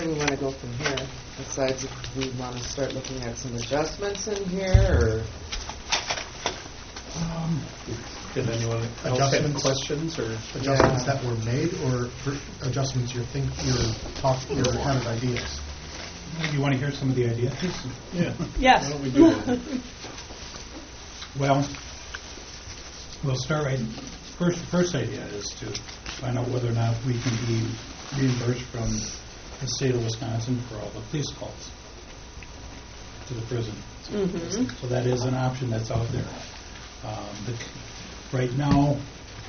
do we want to go from here? Besides, if we want to start looking at some adjustments in here, or did anyone else have questions or adjustments that were made, or adjustments you're having ideas? You want to hear some of the ideas? Yeah. Yes. Why don't we do that? Well, we'll start right. The first idea is to find out whether or not we can be reimbursed from the state of Wisconsin for all the police calls to the prison. Mm-hmm. So that is an option that's out there. Right now,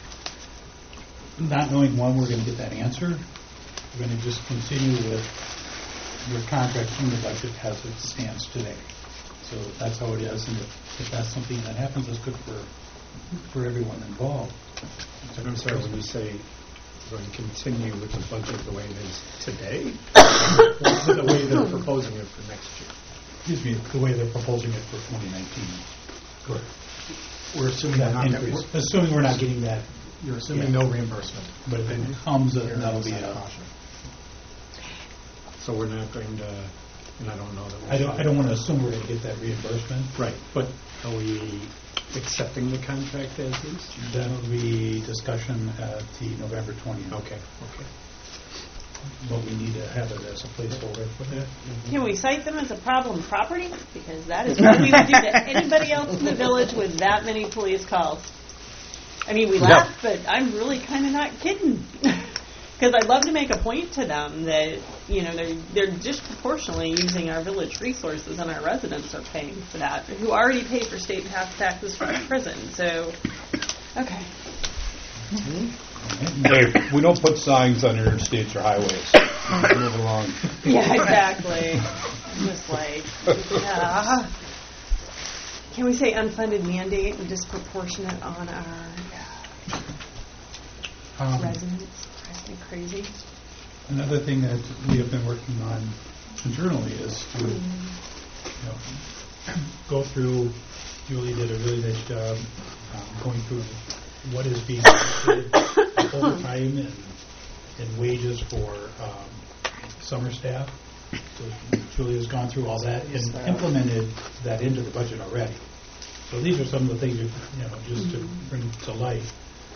not knowing when we're going to get that answer, we're going to just continue with your contract from the budget as it stands today. So that's how it is, and if that's something that happens, that's good for everyone involved. I'm sorry, when you say we're going to continue with the budget the way it is today, or the way they're proposing it for next year? Excuse me, the way they're proposing it for 2019. Correct. We're assuming assuming we're not getting that. You're assuming no reimbursement. But if it comes, that'll be a caution. So we're not going to, and I don't know that I don't want to assume we're going to get that reimbursement. Right, but are we accepting the contract as is? That'll be discussion at the November 20th. Okay. But we need to have it as a placeholder for that. Can we cite them as a problem property? Because that is what we would do to anybody else in the village with that many police calls. I mean, we laugh, but I'm really kind of not kidding. Because I'd love to make a point to them that, you know, they're disproportionately using our village resources, and our residents are paying for that, who already pay for state taxes from the prison. So, okay. Hey, we don't put signs on interstates or highways. Move along. Yeah, exactly. Just like, yeah. Can we say unfunded mandate and disproportionate on our residents? Drives me crazy. Another thing that we have been working on internally is to go through. Julie did a really nice job going through what is being paid overtime and wages for summer staff. So Julie has gone through all that and implemented that into the budget already. So these are some of the things, just to bring to life.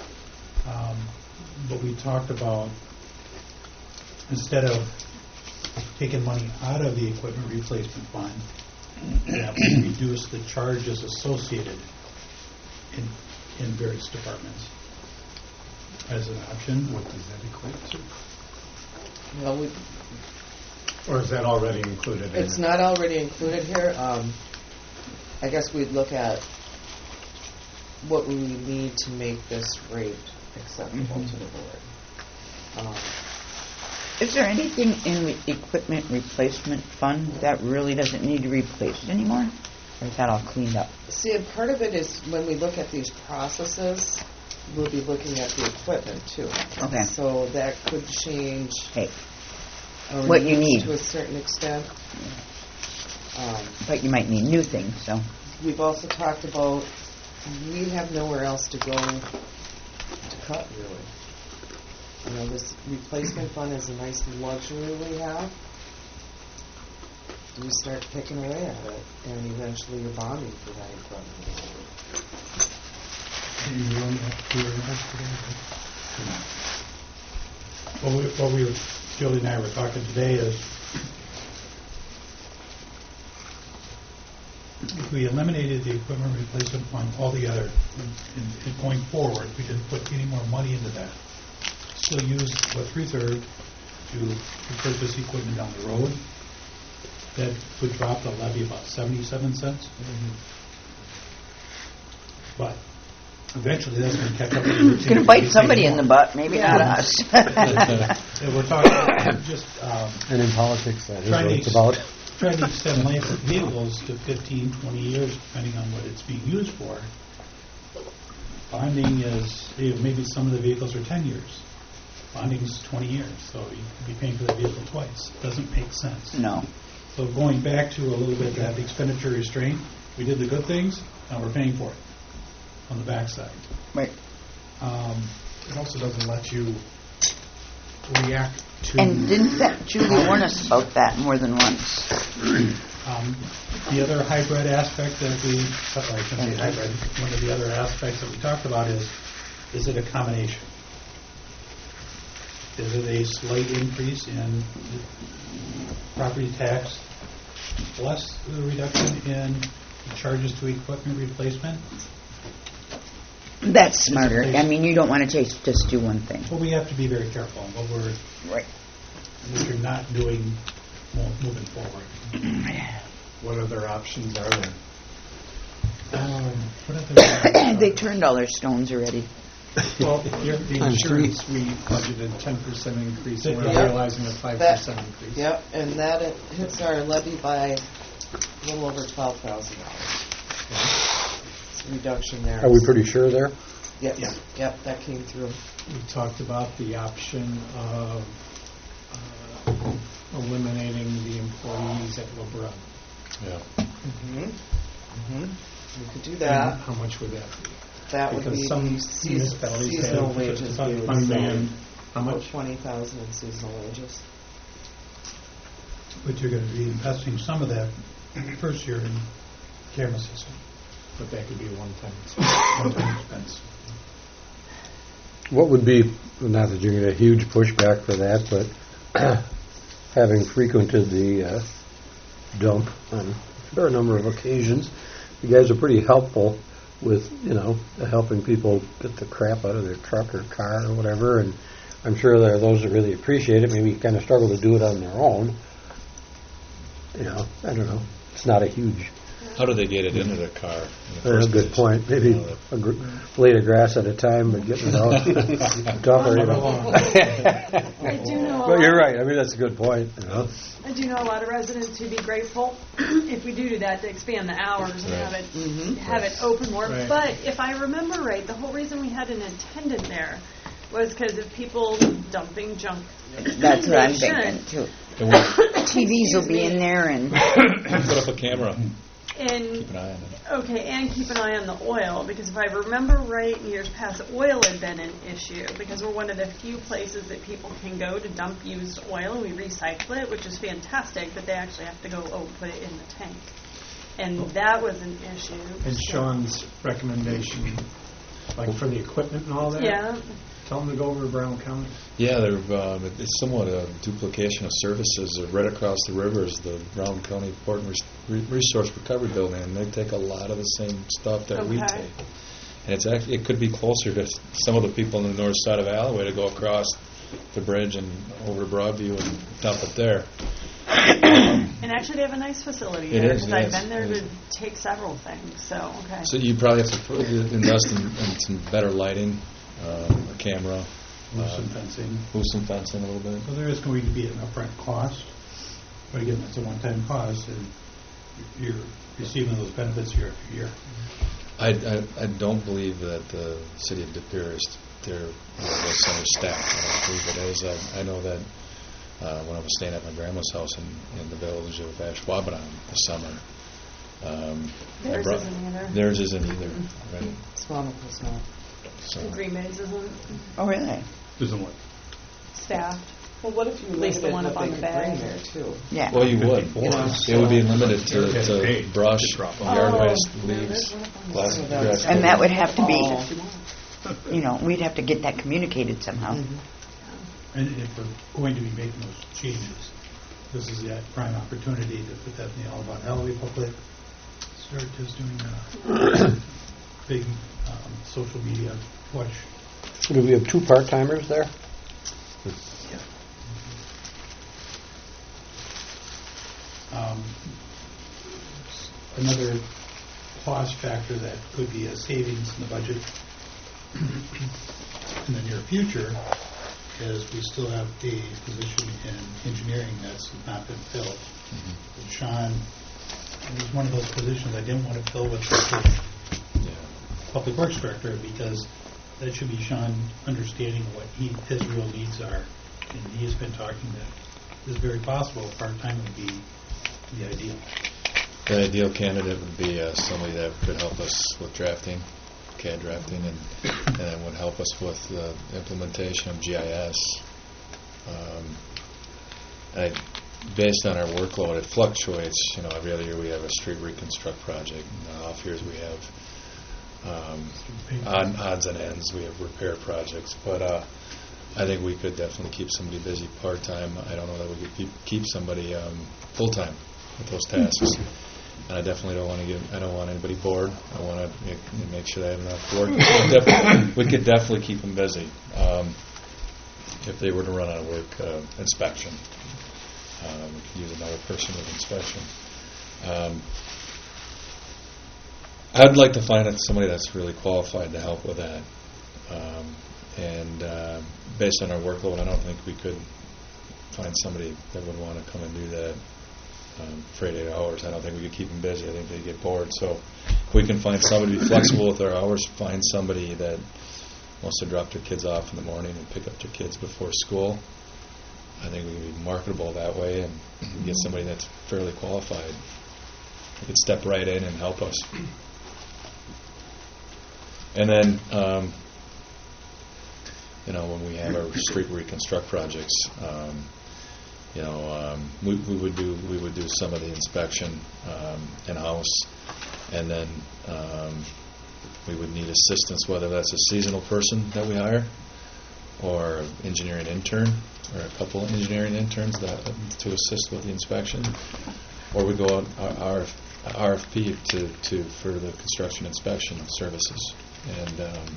But we talked about, instead of taking money out of the equipment replacement fund, that we reduce the charges associated in various departments as an option. What does that equate to? well, Or is that already included in it's it? not already included here. I guess we'd look at what we need to make this rate acceptable to the board. Is there anything in the equipment replacement fund that really doesn't need to be replaced anymore? Or is that all cleaned up? See, and part of it is when we look at these processes, we'll be looking at the equipment too. Okay. So that could change Hey, our what you needs need. to a certain extent. But you might need new things, so. We've also talked about we have nowhere else to go to cut, really. This replacement fund is a nice luxury we have. You start picking away at it, and eventually you're bonding for that equipment. What Julie and I were talking today is, if we eliminated the equipment replacement fund altogether, and going forward, we didn't put any more money into that, still use what 3/3 to purchase equipment down the road, that would drop the levy about 77 cents. But eventually that's going to catch up. It's going to bite somebody in the butt, maybe not us. And we're talking about just And in politics, that is trying what to it's about. trying to extend life of vehicles to 15, 20 years, depending on what it's being used for. Bonding is, maybe some of the vehicles are 10 years. Bonding's 20 years, so you could be paying for that vehicle twice. Doesn't make sense. No. So going back to a little bit that expenditure restraint, we did the good things, now we're paying for it on the backside. Right. It also doesn't let you react And didn't that Judy warn us about that more than once? The other hybrid aspect that we, or I shouldn't say hybrid, one of the other aspects that we talked about is it a combination? Is it a slight increase in property tax plus the reduction in charges to equipment replacement? That's smarter. I mean, you don't want to just do one thing. Well, we have to be very careful on what Right. we're not doing moving forward. What other options are there? What other- They turned all their stones already. Well, the insurance, we budgeted 10% increase, and we're Yep. realizing a 5% increase. Yep, and that hits our levy by a little over $12,000. It's a reduction there. Are we pretty sure there? Yes. Yeah. Yep, that came through. We talked about the option of eliminating the employees at LeBron. Yeah. We could do that. And how much would that be? That would Because be some the municipalities seasonal have wages. about we would $1 say. million. How About much? 20,000 in seasonal wages. But you're going to be investing some of that first year in camera system, But that could be a one-time one-time expense. What would be, not that you're going to get a huge pushback for that, but having frequented the dump on a fair number of occasions, you guys are pretty helpful with, helping people get the crap out of their truck or car or whatever, and I'm sure there are those that really appreciate it, maybe kind of struggle to do it on their own. I don't know. It's not a huge... How do they get it into their car? In the That's a first good place? point. Maybe You know, a blade of grass at a time, but getting it out tougher. I do know. But you're right. I mean, that's a good point. I do know a lot of residents who'd be grateful if we do that to expand the hours and Right. have it open more. Right. But if I remember right, the whole reason we had an attendant there was because of people dumping junk. That's what I'm They shouldn't. thinking, too. And we TVs will be in there, and put up a camera. And Keep an eye on it. okay, and keep an eye on the oil, because if I remember right, in years past, oil had been an issue, because we're one of the few places that people can go to dump used oil, and we recycle it, which is fantastic, but they actually have to go, put it in the tank. And that was an issue. And So- Sean's recommendation, like for the equipment and all that? Yeah. Tell them to go over to Brown County. Yeah, it's somewhat a duplication of services. Right across the river is the Brown County Port and Resource Recovery Building, and they take a lot of the same stuff that we Okay. take. And it's actually, it could be closer to some of the people on the north side of Alloway to go across the bridge and over to Broadview and dump it there. And actually, they have a nice facility It there, is, because I've yes, been there it to is. take several things, so, okay. So you probably have to invest in some better lighting, a camera, Some fencing. move some fencing a little bit. So there is going to be an upfront cost, but again, it's a one-time cost, and you're receiving those benefits year after year. I don't believe that the city of De Pere is their center staff. I don't believe it is. I know that when I was staying at my grandma's house in the village of Ashwaubenon this summer. Theirs isn't either. Theirs isn't either. Right. Swamicle's not. So Green Bay's isn't oh, really? isn't what? staffed. Well, what if you At least the limited one what up on they the could bring bag. there, too? Yeah. Well, you would. It would be limited They're getting to paid brush, to drop yard Oh. waste, leaves, plastic So that's- trash. And that would have to be, Oh. we'd have to get that communicated somehow. And if we're going to be making those changes, this is the prime opportunity to put that in the All About Alloway booklet. Start just doing a big social media push. Do we have 2 part-timers there? Another cost factor that could be a savings in the budget in the near future is we still have a position in engineering that's not been filled. And Sean, it was one of those positions I didn't want to fill with the public works director, because that should be Sean understanding what his real needs are. And he has been talking that it's very possible part-time would be the ideal. The ideal candidate would be somebody that could help us with drafting, CAD drafting, and would help us with the implementation of GIS. based on our workload, it fluctuates. Every other year we have a street reconstruct project. Off years we have odds and ends. We have repair projects. But I think we could definitely keep somebody busy part-time. I don't know that we could keep somebody full-time with those tasks. And I definitely I don't want anybody bored. I want to make sure they have enough work. We could definitely keep them busy if they were to run out of work inspection. We could use another person with inspection. I'd like to find somebody that's really qualified to help with that. Based on our workload, I don't think we could find somebody that would want to come and do that for 8 hours. I don't think we could keep them busy. I think they'd get bored. So if we can find somebody to be flexible with our hours, find somebody that wants to drop their kids off in the morning and pick up their kids before school, I think we can be marketable that way and get somebody that's fairly qualified. They could step right in and help us. And then, when we have our street reconstruct projects, we would do some of the inspection in-house, and then we would need assistance, whether that's a seasonal person that we hire or engineering intern or a couple of engineering interns to assist with the inspection, or we go out RFP for the construction inspection services and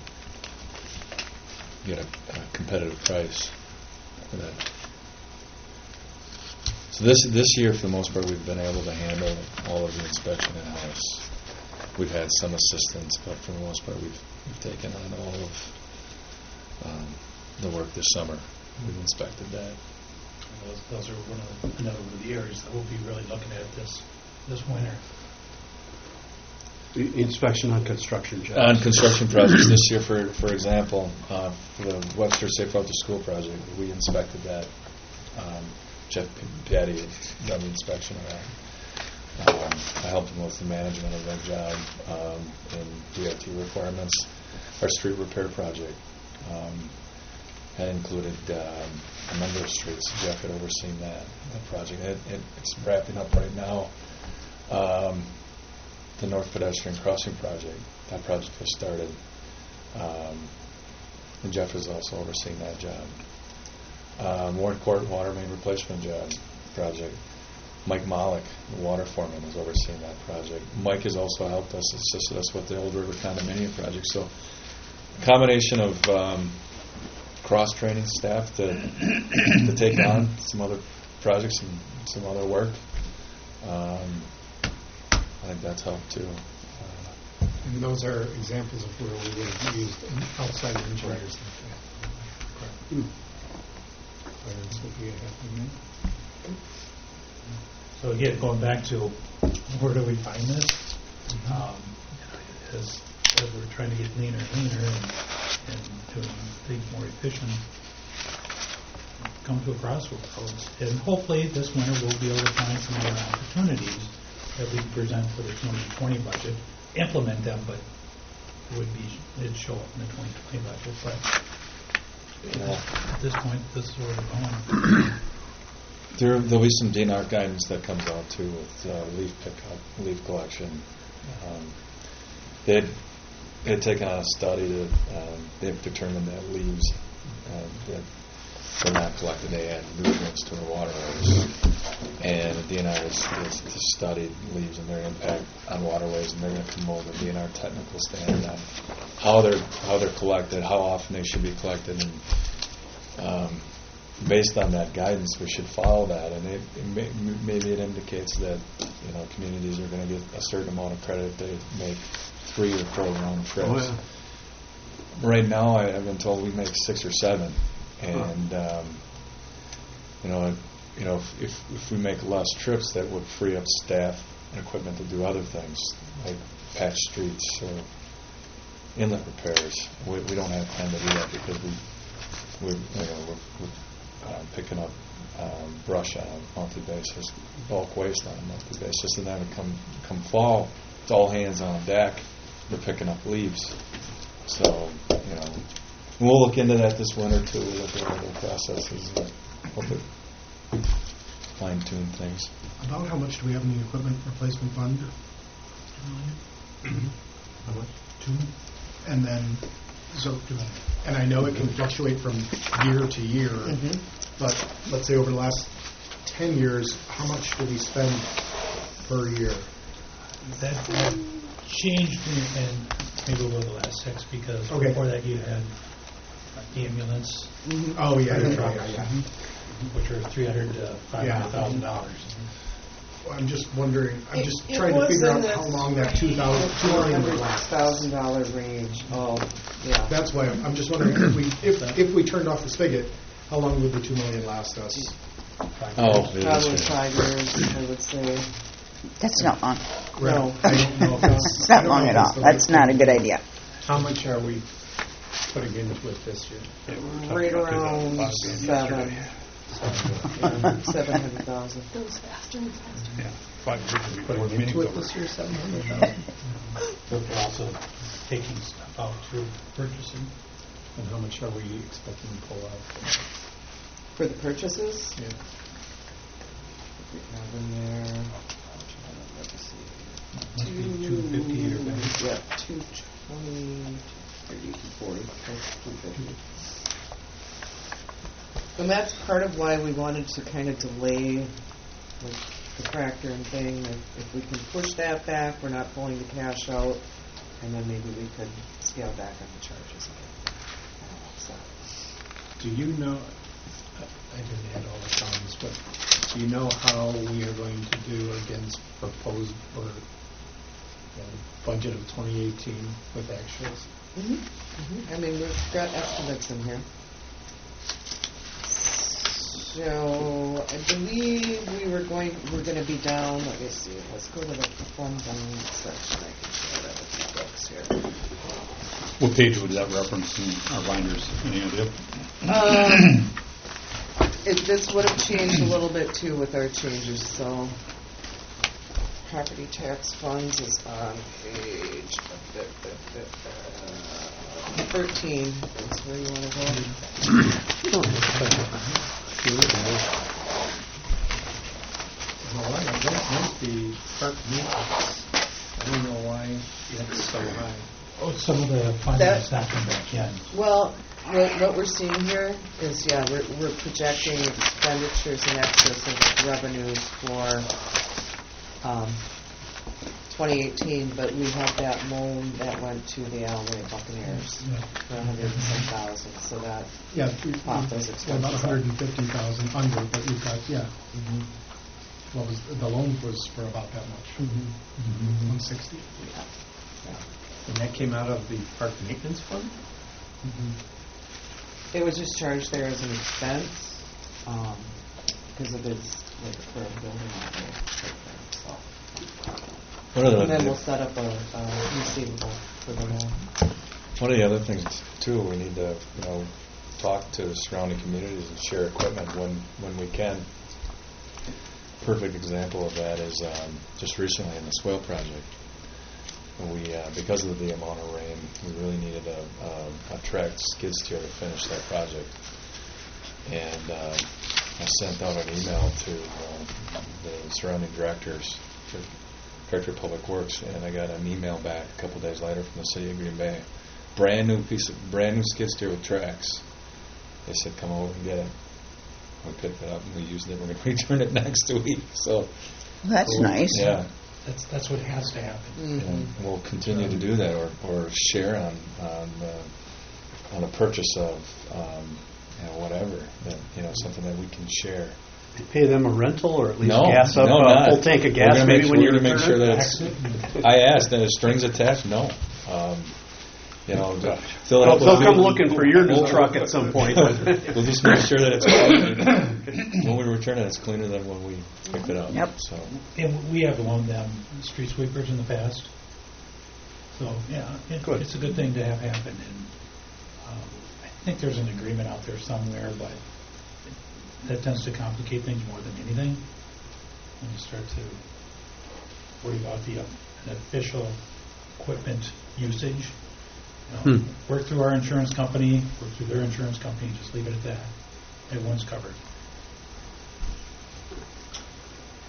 get a competitive price for that. So this year, for the most part, we've been able to handle all of the inspection in-house. We've had some assistance, but for the most part, we've taken on all of the work this summer. We've inspected that. Those are another one of the areas that we'll be really looking at this winter. The inspection on construction jobs. On construction projects this year, for example, for the Webster Safe Route to School project, we inspected that. Jeff Piatti had done the inspection of that. I helped him with the management of that job and DOT requirements. Our street repair project had included a number of streets. Jeff had overseen that project. It's wrapping up right now. The North Pedestrian Crossing project. That project was started. And Jeff has also overseen that job. Warren Court water main replacement project. Mike Malik, the water foreman, has overseen that project. Mike has also helped us, assisted us with the Old River condominium project. So, a combination of cross-training staff to take on some other projects and some other work. I think that's helped too. And those are examples of where we would have used outside engineers. So again, going back to where do we find this? As we're trying to get leaner and doing things more efficient, come to a crossroads. And hopefully this winter we'll be able to find some other opportunities that we present for the 2020 budget, implement them, but it'd show up in the 2020 budget. But at this point, this is where we're going. There'll be some DNR guidance that comes out too with leaf pickup, leaf collection. They had taken on a study that they've determined that leaves that were not collected, they add nutrients to the waterways. And the DNR has studied leaves and their impact on waterways, and they're going to come over the DNR technical standard on how they're collected, how often they should be collected, and based on that guidance, we should follow that. And maybe it indicates that communities are going to get a certain amount of credit if they make 3 or 4 round trips. Oh, yeah. Right now, I've been told we make 6 or 7, and if we make less trips, that would free up staff and equipment to do other things like patch streets or inlet repairs. We don't have time to do that because we're picking up brush on a monthly basis, bulk waste on a monthly basis, and then come fall, it's all hands on deck. We're picking up leaves. So, we'll look into that this winter too. We'll look at other processes. Hope it fine-tune things. About how much do we have in the equipment replacement fund? How much? 2. And then, and I know it can fluctuate from year to year, but let's say over the last 10 years, how much do we spend per year? That changed in maybe over the last 6, because Okay. before that you had ambulance, Oh, yeah, fire yeah, trucks, yeah, yeah. which are $300,000 to $500,000. I'm just wondering, I'm just It trying to was figure in out this how long that 2 million would last. $400,000 range. Oh, yeah. That's why I'm just wondering, if we turned off the spigot, how long would the 2 million last us? Oh, it is Probably good. 5 years, I would say. That's not long. No. I don't know if that's... It's not long at all. That's not a good idea. How much are we putting into it this year? Right around 7. 700,000. Goes faster and faster. Putting into it this year, 700,000? But we're also taking stuff out through purchasing. And how much are we expecting to pull out? For the purchases? Yeah. We have in there, let me see. Must be 250 or better. Yeah, 220, 30, 240, that's 250. And that's part of why we wanted to kind of delay like, the tractor and thing. If we can push that back, we're not pulling the cash out, and then maybe we could scale back on the charges again. So, Do you know, I didn't add all the funds, but do you know how we are going to do against proposed or budget of 2018 with actuals? I mean, we've got estimates in here. So I believe we're going to be down. Let me see. Let's go to the fund balance section. I can share that with you folks here. What page would that reference in our binders? Any idea? This would have changed a little bit too with our changes. So property tax funds is on page 13. That's where you want to go. Well, that must be park maintenance. I don't know why it's so high. Oh, some of the funding is not coming back in. Well, what we're seeing here is, we're projecting expenditures in excess of revenues for 2018, but we had that loan that went to the Allen Buccaneers for $110,000, so that popped those Well, about expenses up. 150,000 under, but you've got, well, the loan was for about that much. 160. And that came out of the park maintenance fund? It was just charged there as an expense because it is like for a building out there. So. One of And then the, we'll set up a receivable for the loan. one of the other things too, we need to, talk to the surrounding communities and share equipment when we can. Perfect example of that is just recently in the swale project. We, because of the amount of rain, we really needed a tracked skid steer to finish that project. And I sent out an email to the surrounding directors, Director of Public Works, and I got an email back a couple days later from the city of Green Bay. Brand new skid steer with tracks. They said, come over and get it. We picked it up and we used it. We're going to return it next week. So That's nice. yeah. That's what has to happen. And we'll continue to do that, or share on a purchase of whatever that something that we can share. Pay them a rental or at least No, gas up no, a not. full tank of We're gas gonna maybe make- when we're you gonna make return sure it? that it's. I asked, are strings attached? No. To fill it up with They'll come fuel. looking for your new truck at some point. We'll just make sure that it's clean. When we return it, it's cleaner than when we picked it up. Yep. So And we have loaned them street sweepers in the past. So, Good. it's a good thing to have happen. And I think there's an agreement out there somewhere, but that tends to complicate things more than anything. When you start to worry about an official equipment usage. Work through our insurance company, work through their insurance company, just leave it at that. Everyone's covered.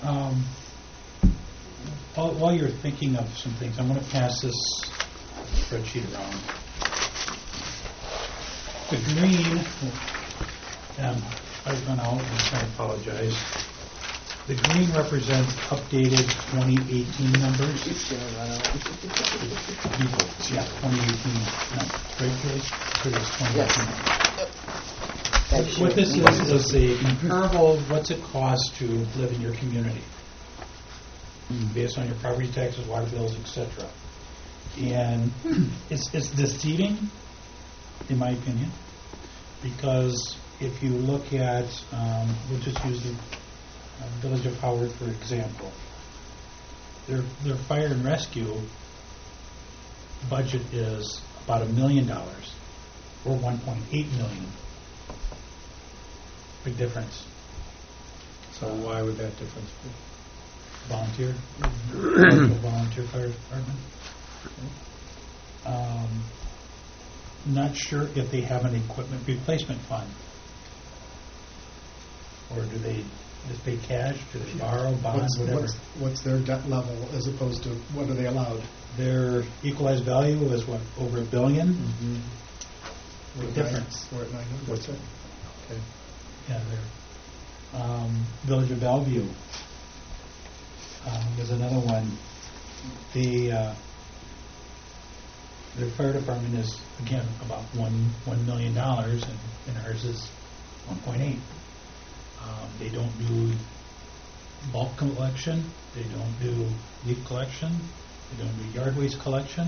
While you're thinking of some things, I'm going to pass this spreadsheet around. The green, I've run out, and I apologize. The green represents updated 2018 numbers. Yeah, 2018. No, right, Julie? So it's 2018. What this is a comparable, what's it cost to live in your community, based on your property taxes, water bills, etc. And it's deceiving, in my opinion, because if you look at, we'll just use the Village of Howard for example, their fire and rescue budget is about $1 million, or 1.8 million. Big difference. So why would that difference be? Volunteer, volunteer fire department. Not sure if they have an equipment replacement fund, or do they just pay cash? Do they borrow, bond, whatever? What's their debt level as opposed to what are they allowed? Their equalized value is what, over $1 billion? Mm-hmm. Big difference. We're at 900. What's that? Okay. Yeah, they're Village of Bellevue is another one. Their fire department is again about $1 million, and ours is 1.8. They don't do bulk collection. They don't do leaf collection. They don't do yard waste collection.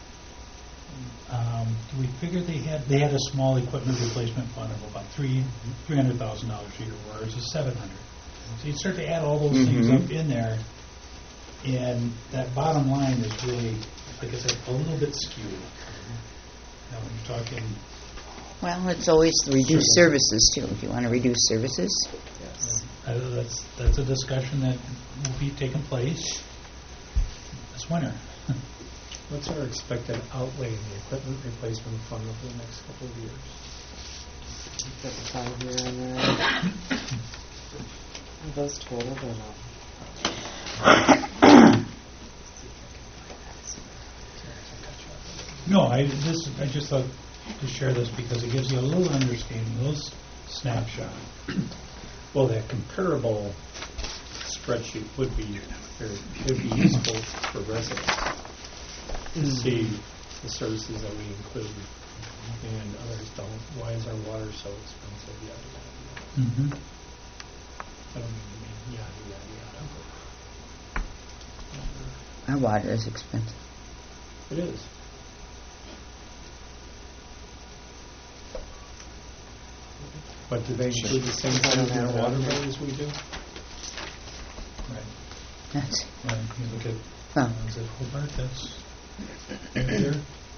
We figured they had a small equipment replacement fund of about $300,000 a year, whereas it's $700,000. So you start to add all those things up in there, and that bottom line is really, like I said, a little bit skewed. Now when you're talking. Well, it's always the reduced services too. If you want to reduce services, That's a discussion that will be taking place this winter. What's our expected outlay in the equipment replacement fund over the next couple of years? Got the 5-year in there. Are those total or no? No, I just thought to share this because it gives you a little understanding, a little snapshot. Well, that comparable spreadsheet would be useful for residents to see the services that we include and others don't. Why is our water so expensive? Yada, yada, yada. Mm-hmm. I don't mean to mean yada, yada, yada. our water is expensive. It is. But do they include the same kind of water bill as we do? Right. That's Right. You look at Oh. is it Hobart? That's right there.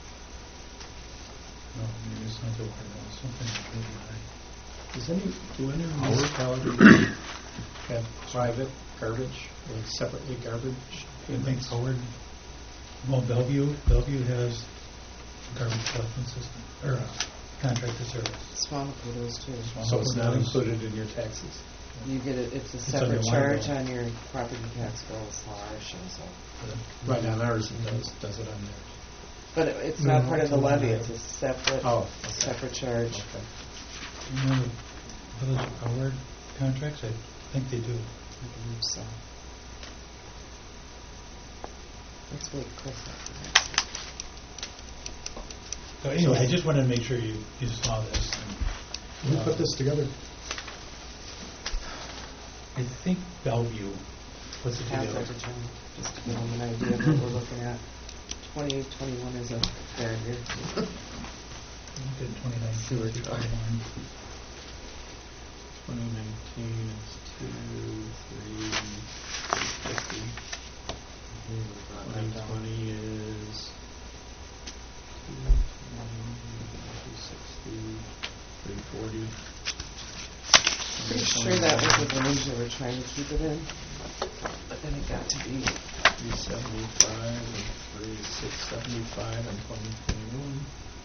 No, maybe it's not the water bill. Something really high. Do any municipalities have private garbage or separately garbage? I think Howard. Well, Bellevue has a garbage collection system or a contractor service. Swamico does too. So it's not included in your taxes? You get it, it's a on your separate water charge bill. on your property tax bills, how ours shows up. Right on ours it does it on theirs. But it's not part of the levy, it's a separate, Oh, okay. separate charge. Okay. You know the Village of Howard contracts? I think they do. I believe so. Let's wait Chris after that. So anyway, I just wanted to make sure you saw this. Who put this together? I think Bellevue puts it Pass together. that to John, just to give him an idea of what we're looking at. 2021 is a fair year. Did 2019, 2021. 2019 is 2,350. 2020 is 260, 340. Pretty sure that was the range they were trying to keep it in, but then it got to be 375 and 675 in 2021.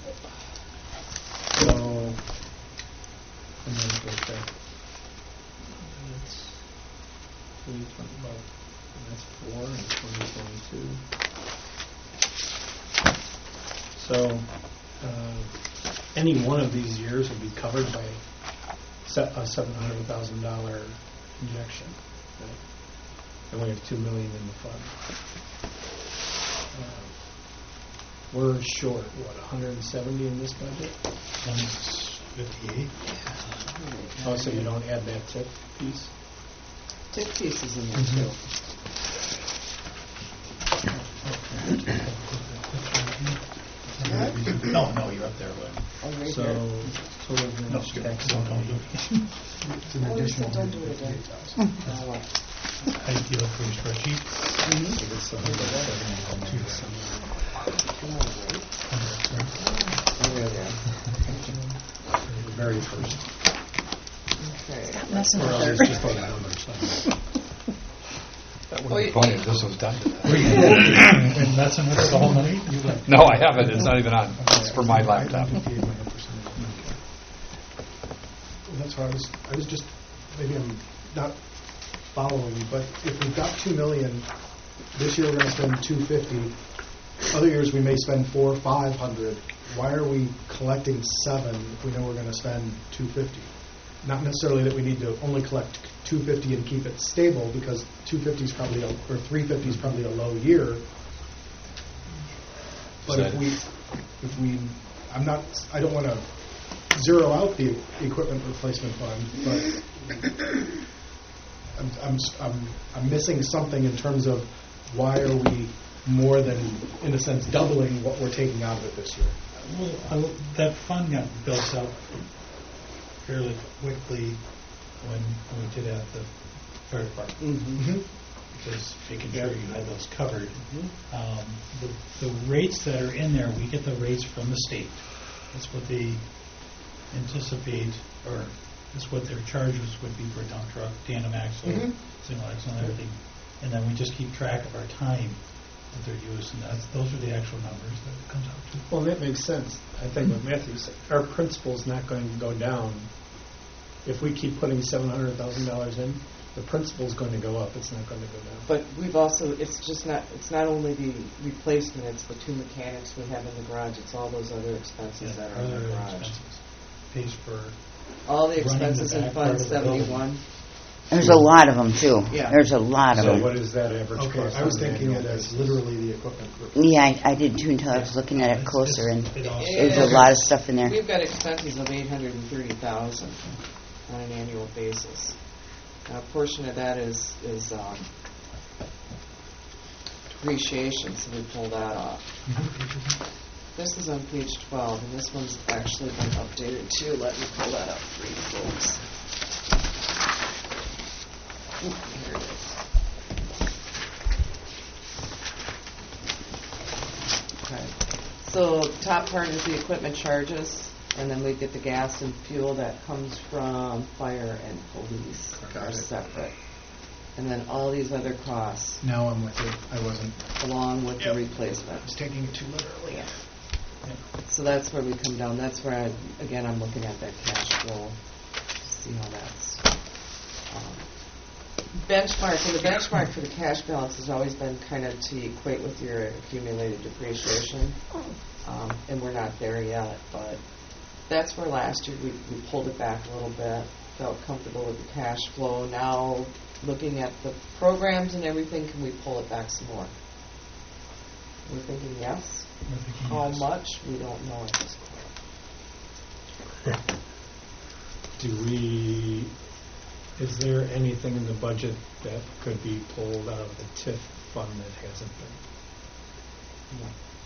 So, and then go back. That's that's 4 in 2022. So any one of these years would be covered by a $700,000 injection. Right? And we have $2 million in the fund. We're short, what, 170 in this budget? 158. Oh, so you don't add that tip piece? Tip pieces in there too. No, you're up there, but. Oh, right So, here. total No, village don't tax. do it. It's an I always additional said don't do it again. 158,000. Now what? How do you feel for your spreadsheet? There, there. The very first. Okay. Messing Or with else her. it's just all the numbers. That would be funny if this was done. Been messing with it all night? You like- No, I haven't. It's not even on. It's for my laptop. That's why I was just, maybe I'm not following, but if we've got 2 million, this year we're going to spend 250, other years we may spend 400 or 500, why are we collecting 7 if we know we're going to spend 250? Not necessarily that we need to only collect 250 and keep it stable, because 250 is probably, or 350 is probably a low year. But if we, I don't want to zero out the equipment replacement fund, but I'm missing something in terms of why are we more than, in a sense, doubling what we're taking out of it this year? Well, that fund got built up fairly quickly when we did have the fire department. Mm-hmm. Just making sure you had those covered. The rates that are in there, we get the rates from the state. That's what they anticipate, or that's what their charges would be for a dump truck, tandem axle, single axle, and everything. And then we just keep track of our time that they're used, and those are the actual numbers that it comes out to. Well, that makes sense. I think what Matthew said, our principal's not going to go down. If we keep putting $700,000 in, the principal's going to go up. It's not going to go down. But we've also, it's not only the replacement, it's the 2 mechanics we have in the garage, it's all those other expenses that are in the Other garage. expenses. Pays for All the running the expenses in back part Fund of the building. 71. There's a lot of them, too. Yeah. There's a lot of So them. what is that average Okay, cost? I was on an thinking annual it as basis? literally the equipment group. Yeah, I did too until I was looking at it closer, and It also- there's a lot of stuff in there. We've got expenses of $830,000 on an annual basis. Now, a portion of that is depreciation, so we pull that off. This is on page 12, and this one's actually been updated too. Let me pull that up for you folks. Oop, here it is. Okay. So top part is the equipment charges, and then we get the gas and fuel that comes from fire and police Got are it. separate. And then all these other costs Now I'm with you. I wasn't along with Yep. the replacement. taking it too literally. Yeah. So that's where we come down. That's where, I'm looking at that cash flow to see how that's benchmark. And the benchmark for the cash balance has always been kind of to equate with your accumulated depreciation. And we're not there yet, but that's where last year we pulled it back a little bit, felt comfortable with the cash flow. Now, looking at the programs and everything, can we pull it back some more? We're thinking yes. We're thinking How yes. much, we don't know at this point. Is there anything in the budget that could be pulled out of the TIF fund that hasn't been? No.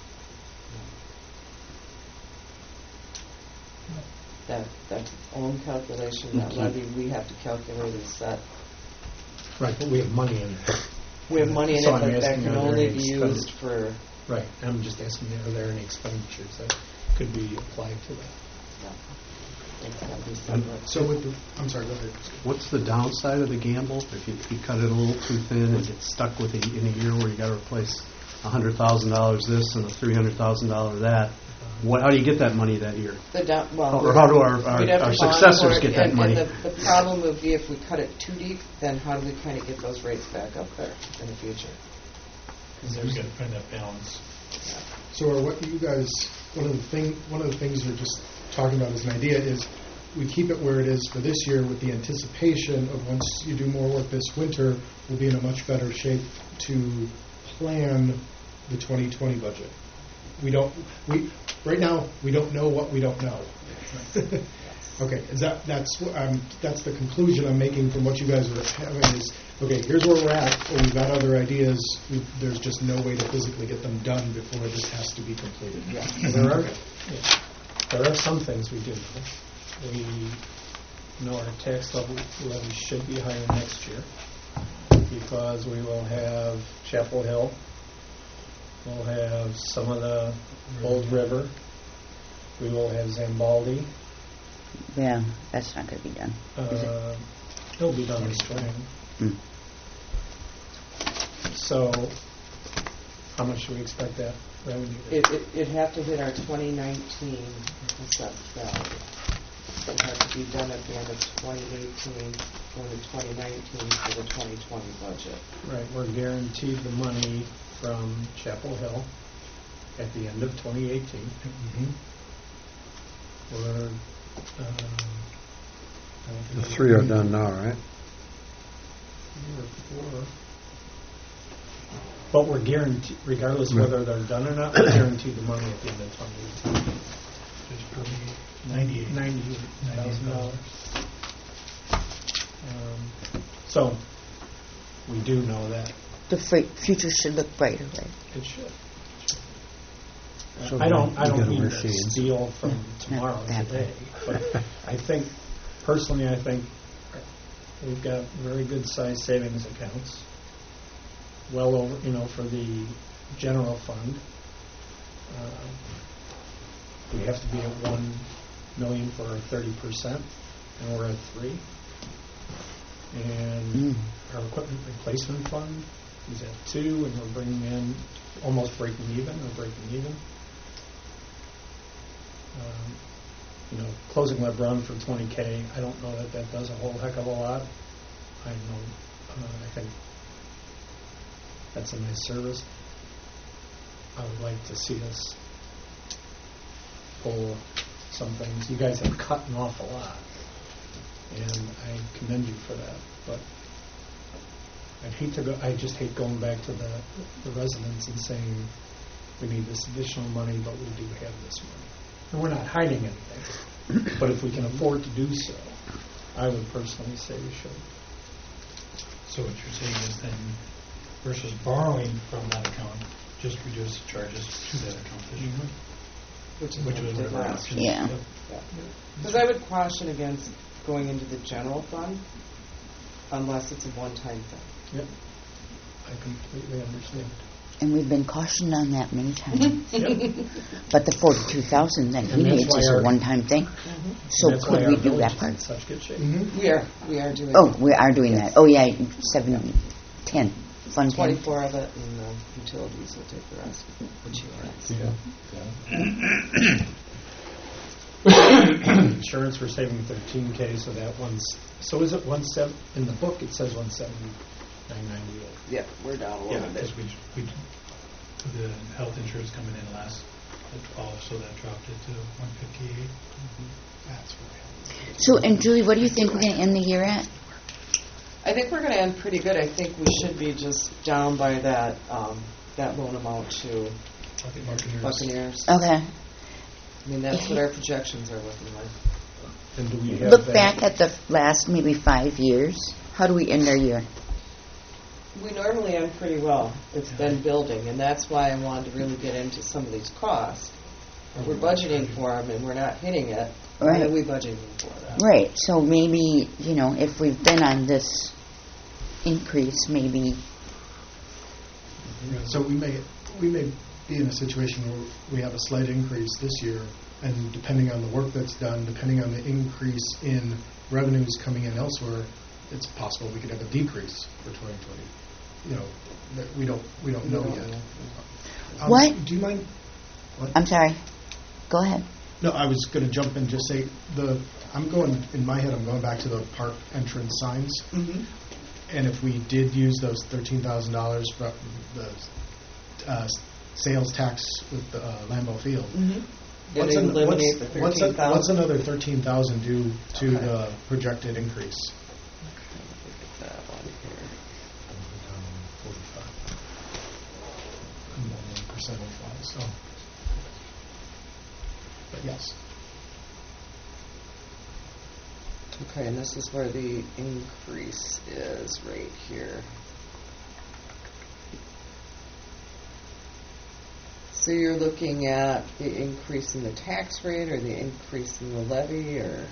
That own calculation, that levy we have to calculate is that Right, but we have money in there. we have money in it, So I'm but that asking, can are there only any be expense- used for, Right, I'm just asking, are there any expenditures that could be applied to that? it's got to be separate. So with the, I'm sorry, go ahead. What's the downside of the gamble? If you cut it a little too thin and get stuck with it in a year where you got to replace $100,000 this and a $300,000 that, How do you get that money that year? Well, Or how do our we'd have to bond successors for it, get that and money? the problem would be if we cut it too deep, then how do we kind of get those rates back up there in the future? Because there's got to find that balance. So are what you guys, one of the things you're just talking about as an idea is we keep it where it is for this year with the anticipation of once you do more work this winter, we'll be in a much better shape to plan the 2020 budget. Right now, we don't know what we don't know. Okay, that's the conclusion I'm making from what you guys are having is, okay, here's where we're at, or we've got other ideas, there's just no way to physically get them done before this has to be completed. Well, there are some things we do know. We know our tax levy should be higher next year because we will have Chapel Hill, we'll have some of the Old River, we will have Zambaldi. Yeah, that's not going to be done. Is it? It'll be done this spring. Mm. So, how much do we expect that revenue? It'd have to hit our 2019 assessed value. It'd have to be done at the end of 2018, going to 2019 for the 2020 budget. Right, we're guaranteed the money from Chapel Hill at the end of 2018. Mm-hmm. We're The three are done now, right? But we're guaranteed, regardless of whether they're done or not, we're guaranteed the money at the end of 2018. Just probably $98,000. So, we do know that. The future should look brighter, right? It should. So I don't you gotta mean wear to shades. steal from Not tomorrow that today, but I think, personally, I think we've got very good sized savings accounts, well over, for the general fund. We have to be at 1 million for our 30%, and we're at 3. And our equipment replacement fund is at 2, and we're bringing in almost breaking even. Closing Web Run for $20K, I don't know that does a whole heck of a lot. I think that's a nice service. I would like to see us pull some things. You guys have cut an awful lot, and I commend you for that, but I just hate going back to the residents and saying we need this additional money, but we do have this money. And we're not hiding anything. But if we can afford to do so, I would personally say we should. So what you're saying is then, versus borrowing from that account, just reduce the charges to that account this year. Which Which was was what we did what our last options. Yeah. Yep. Because I would caution against going into the general fund unless it's a one-time thing. Yep. I completely understand. And we've been cautioned on that many times. Yep. But the 42,000 that And he that's needs why is our- a one-time thing. So That's why could our we do village that is part? in such good shape. Mm-hmm. We are doing Oh, we are doing that. Oh, yeah, 7, 10. Fund 10. 24 of it, and the utilities will take the rest, which you are. Insurance, we're saving $13K, so that one's. So is it 17? In the book, it says 179.98. Yep, we're down a Yeah, little bit. because the health insurance coming in last at 12, so that dropped it to 158. That's what So, and Julie, what do you think we're going to end the year at? I think we're going to end pretty good. I think we should be just down by that loan amount to Buccaneers. Okay. I mean, that's what our projections are looking like. And do we have Look that- back at the last maybe 5 years. How do we end our year? We normally end pretty well. It's been building, and that's why I wanted to really get into some of these costs. We're budgeting for them, and we're not hitting it. Why Right. are we budgeting for that? Right. So maybe, if we've been on this increase, maybe. So we may be in a situation where we have a slight increase this year, and depending on the work that's done, depending on the increase in revenues coming in elsewhere, it's possible we could have a decrease for 2020. That we don't know yet. What? Do you mind? What? I'm sorry. Go ahead. No, I was going to jump in and just say, I'm going back to the park entrance signs. Mhm. And if we did use those $13,000 for the sales tax with the Lambeau Field, Mhm. Did it eliminate the what's 13,000? another 13,000 do to Okay. the projected increase? That one here. 45. 1% so. But yes. Okay, and this is where the increase is right here. So you're looking at the increase in the tax rate or the increase in the levy, or?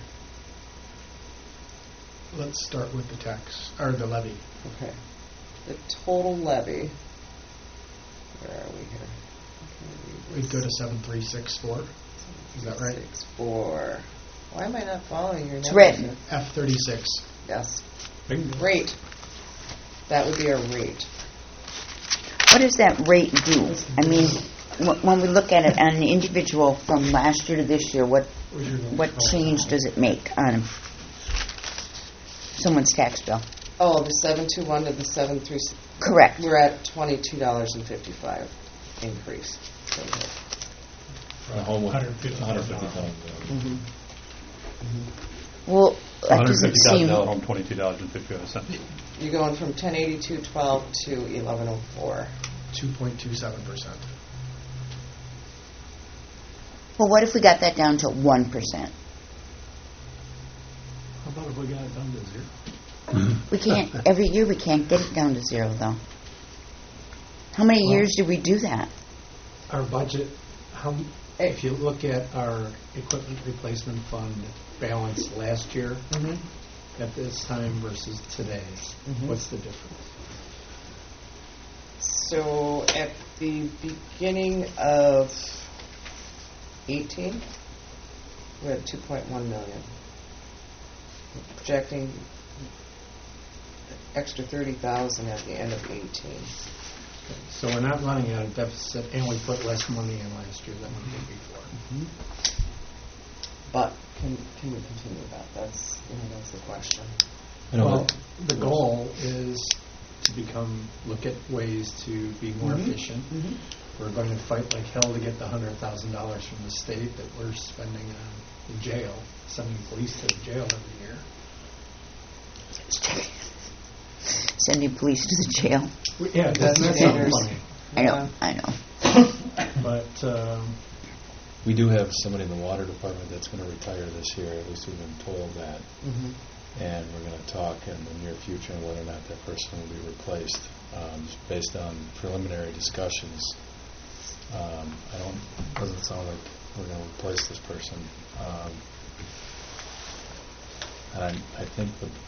Let's start with the tax, or the levy. Okay. The total levy, where are we here? We'd go to 7364. Is that right? 6.4. Why am I not following your numbers? It's written. here? F36. Yes. Bingo. Rate. That would be a rate. What does that rate do? I mean, when we look at it on an individual from last year to this year, what change does it make on someone's tax bill? Oh, the 721 to the 736. Correct. We're at $22.55 increase. So, A home with 150,000. 150,000. Well, that doesn't seem... $150,000 home, $22.55. you're going from 1082.12 to 1104. 2.27%. Well, what if we got that down to 1%? How about if we got it down to 0? We can't, every year we can't get it down to 0, though. How many years did we do that? Our budget, if you look at our equipment replacement fund balance last year Mm-hmm. at this time versus today, Mhm. what's the difference? So at the beginning of 18, we had 2.1 million. We're projecting extra 30,000 at the end of 18. So we're not running at a deficit, and we put less money in last year than we did before. But can we continue that? That's the question. Well, the goal is to look at ways to be more Mhm. efficient. Mhm. We're going to fight like hell to get the $100,000 from the state that we're spending on the jail, sending police to the jail every year. Sending police to the jail. Yeah, that's not Investigators. funny. I know. But We do have somebody in the water department that's going to retire this year, at least we've been told that. Mm-hmm. And we're going to talk in the near future on whether or not that person will be replaced. Just based on preliminary discussions, doesn't sound like we're going to replace this person. And I think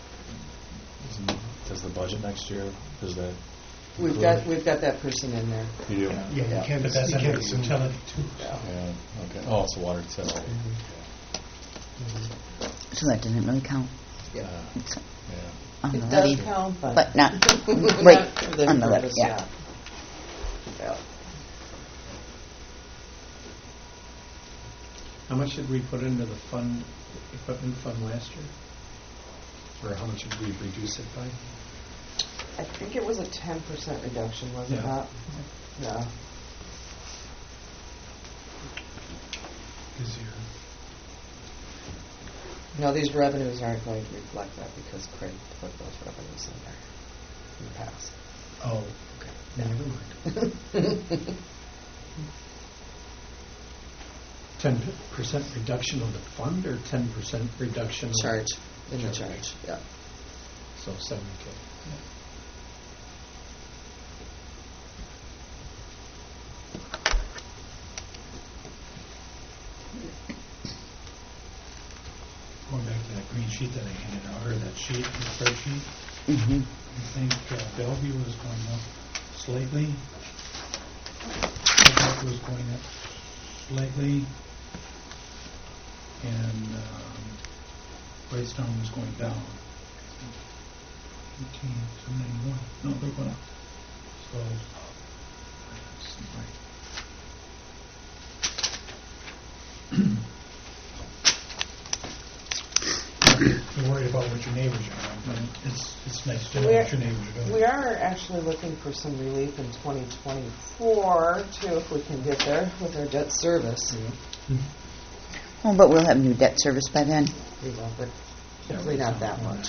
does the budget next year, does that We've got that person in there. You do? Yeah, you Yeah. can't, But that's you under can't assume. utility, too. Yeah. Yeah, okay. Oh, it's a water utility. So that doesn't really count. Yeah. It's Yeah. on the It levy. does count, But not, not right, for this on the levy, purpose, yeah. Yeah. how much did we put into the equipment fund last year? Or how much did we reduce it by? I think it was a 10% reduction, was it Yeah. not? Yeah. No, these revenues aren't going to reflect that because Craig put those revenues in there in the past. Oh, okay. Never mind. 10% reduction of the fund or 10% reduction of... Charge, in the charge, yeah. So 70K. Going back to that green sheet that I handed out, or that sheet, the spreadsheet, Mm-hmm. I think Bellevue was going up slightly. Hobart was going up slightly. And Whitestone was going down. 18,791. No, they're going up. So, right. You're worried about what your neighbors are doing. It's nice to know what your neighbors are doing. We are actually looking for some relief in 2024, too, if we can get there with our debt service. Oh, but we'll have new debt service by then. We will, but hopefully not that much.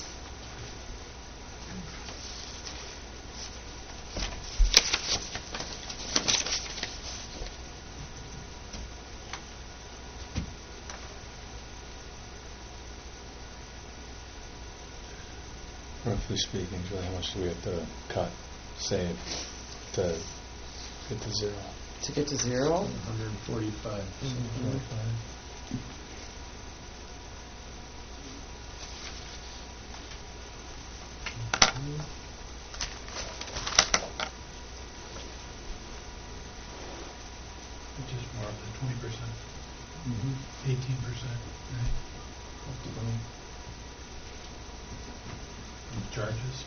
Roughly speaking, Julie, how much do we have to cut, save, to get to zero? To get to zero? 145. Which is more of the 20%, 18%, right? And charges.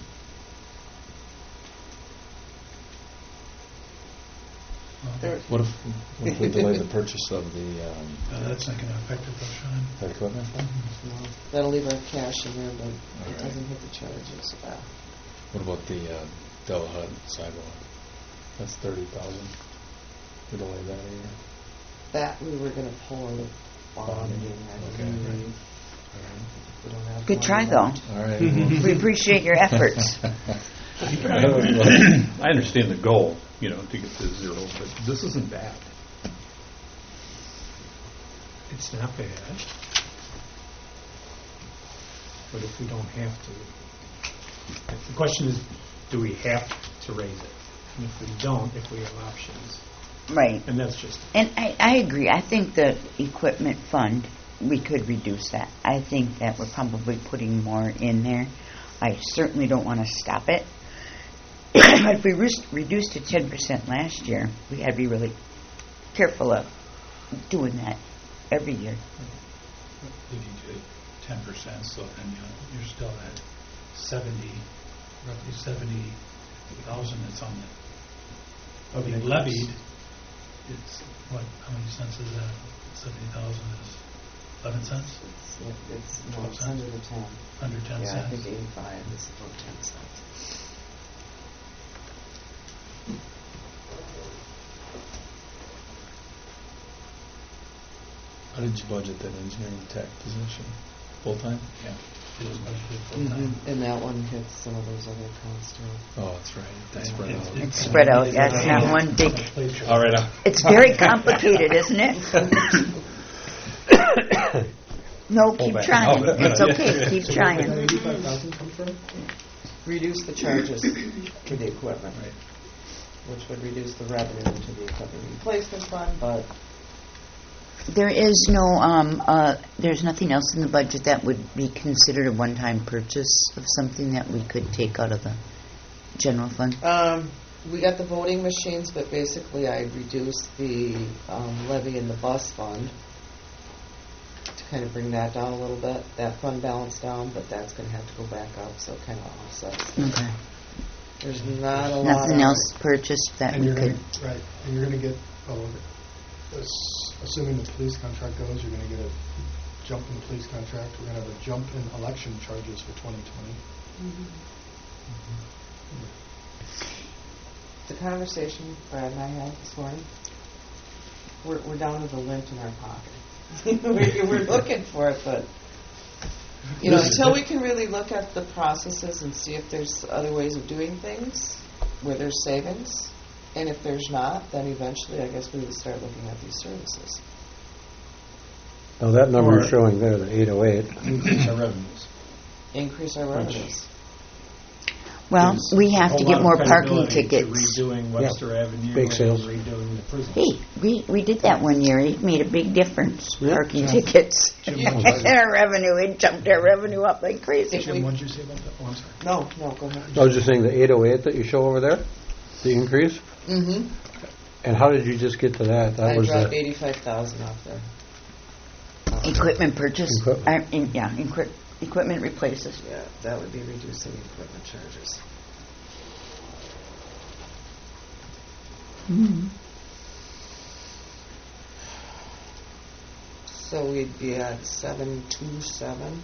There- What if we delay the purchase of the That's not going to affect it though, Sean. that equipment? No, that'll leave our cash in there, but it doesn't hit the charges. What about the Del Hud sidewalk? That's 30,000. We delay that a year. That we were going to pull a bonding, I Okay. believe. We don't have Good money try, though. left. All right. We appreciate your efforts. I understand the goal, to get to zero, but this isn't bad. It's not bad. But if we don't have to, the question is, do we have to raise it? And if we don't, if we have options, Right. and that's just, And I agree. I think the equipment fund, we could reduce that. I think that we're probably putting more in there. I certainly don't want to stop it. If we reduced to 10% last year, we had to be really careful of doing that every year. If you do 10%, so then you're still at 70, roughly 70,000 that's on the, being levied. It's, what, how many cents is that? 70,000 is 11 cents? It's under the 10. Under 10 Yeah, I cents. think 85 is about 10 cents. How did you budget that engineering tech position? Full-time? Yeah. It was budgeted full time. And that one hits some of those other accounts too. Oh, that's right. That's spread out. It's spread out. Yeah, it's not one big. All right. It's very complicated, isn't it? No, keep back. trying. Oh, It's okay. Keep Where trying. did that 85,000 come from? Reduce the charges to the equipment, which would reduce the revenue to the equipment replacement fund, but There is no, there's nothing else in the budget that would be considered a one-time purchase of something that we could take out of the general fund? we got the voting machines, but basically I reduced the levy in the bus fund to kind of bring that down a little bit. That fund balance down, but that's going to have to go back up, so it kind of offsets. Okay. There's not a lot Nothing of else purchased that And we you're could, gonna, right, and you're gonna get, assuming the police contract goes, you're gonna get a jump in the police contract. We're gonna have a jump in election charges for 2020. The conversation Brad and I had this morning, we're down to the lint in our pocket. we're looking for it, but until we can really look at the processes and see if there's other ways of doing things where there's savings, and if there's not, then eventually I guess we would start looking at these services. Now, that number Or- is showing there, the 808. increase our revenues. Increase our revenues. well, There's we have a to whole get lot more of parking credibility to tickets. redoing Webster Avenue Big and sales. redoing the prison. Hey, we did that one year. It made a big difference. Yeah. Parking tickets. Our revenue, it jumped our revenue up like crazy. Jim, what did you say about that? Oh, I'm sorry. No, go ahead. I was just saying the 808 that you show over there, the increase. Mm-hmm. And how did you just get to that? That I was dropped the 85,000 off there. Equipment purchase. Equipment. Equipment replaces. Yeah, that would be reducing equipment charges. So we'd be at 727.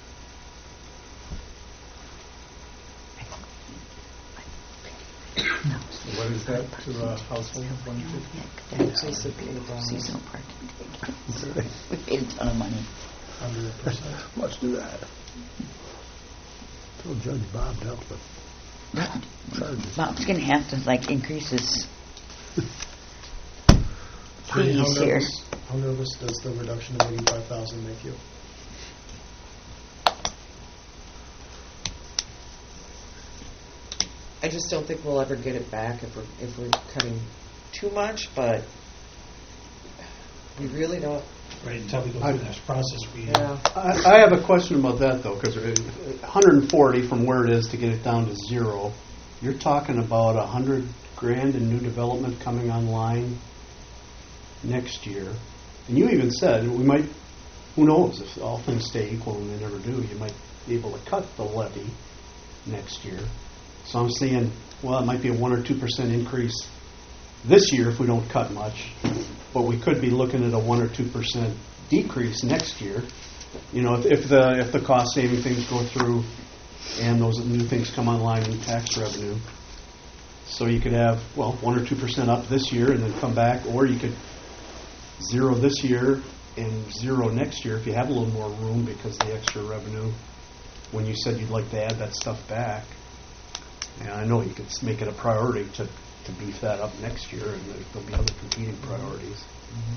What is that to a household of 150? Just a pay down. Seasonal parking ticket. We paid a ton of money. 100%. Let's do that. Tell Judge Bob to help with charges. Bob's gonna have to like increase his Judy, fees here. how nervous does the reduction of 85,000 make you? I just don't think we'll ever get it back if we're cutting too much, but we really don't. Right, until we go through this process, we... Yeah. I have a question about that, though, because 140 from where it is to get it down to zero, you're talking about $100,000 in new development coming online next year. And you even said, we might, who knows, if all things stay equal and they never do, you might be able to cut the levy next year. So I'm saying, well, it might be a 1 or 2% increase this year if we don't cut much, but we could be looking at a 1 or 2% decrease next year. You know, if the cost saving things go through and those new things come online in tax revenue, so you could have 1 or 2% up this year and then come back, or you could zero this year and zero next year if you have a little more room because of the extra revenue. When you said you'd like to add that stuff back, and I know you could make it a priority to beef that up next year, and there'll be other competing priorities.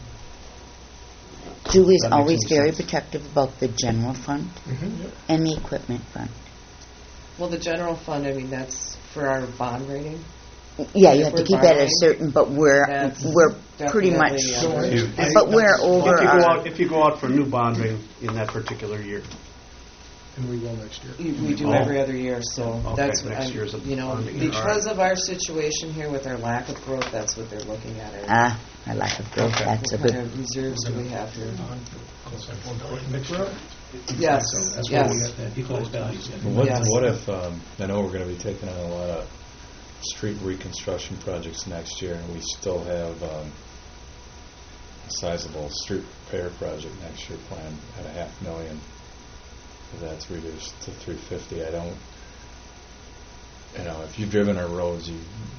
Julie's That makes always any very sense. protective about the general fund and the equipment fund. Well, the general fund, I mean, that's for our bond rating. Yeah, you If have to we're keep it at a borrowing, certain, but we're pretty much, definitely but we're over our, If you go out for new bonding in that particular year. And we will next year. We do every other year, so Okay, that's what next year's a you know, bonding. because of our situation here with our lack of growth, that's what they're looking at. I lack of growth, that's a What kind good, of reserves do we have here? Mix road? Yes, That's why we yes. got that equalized values. Yes. What if, I know we're going to be taking on a lot of street reconstruction projects next year, and we still have a sizable street repair project next year planned at $500,000. If that's reduced to 350, I don't, you know, if you've driven our roads,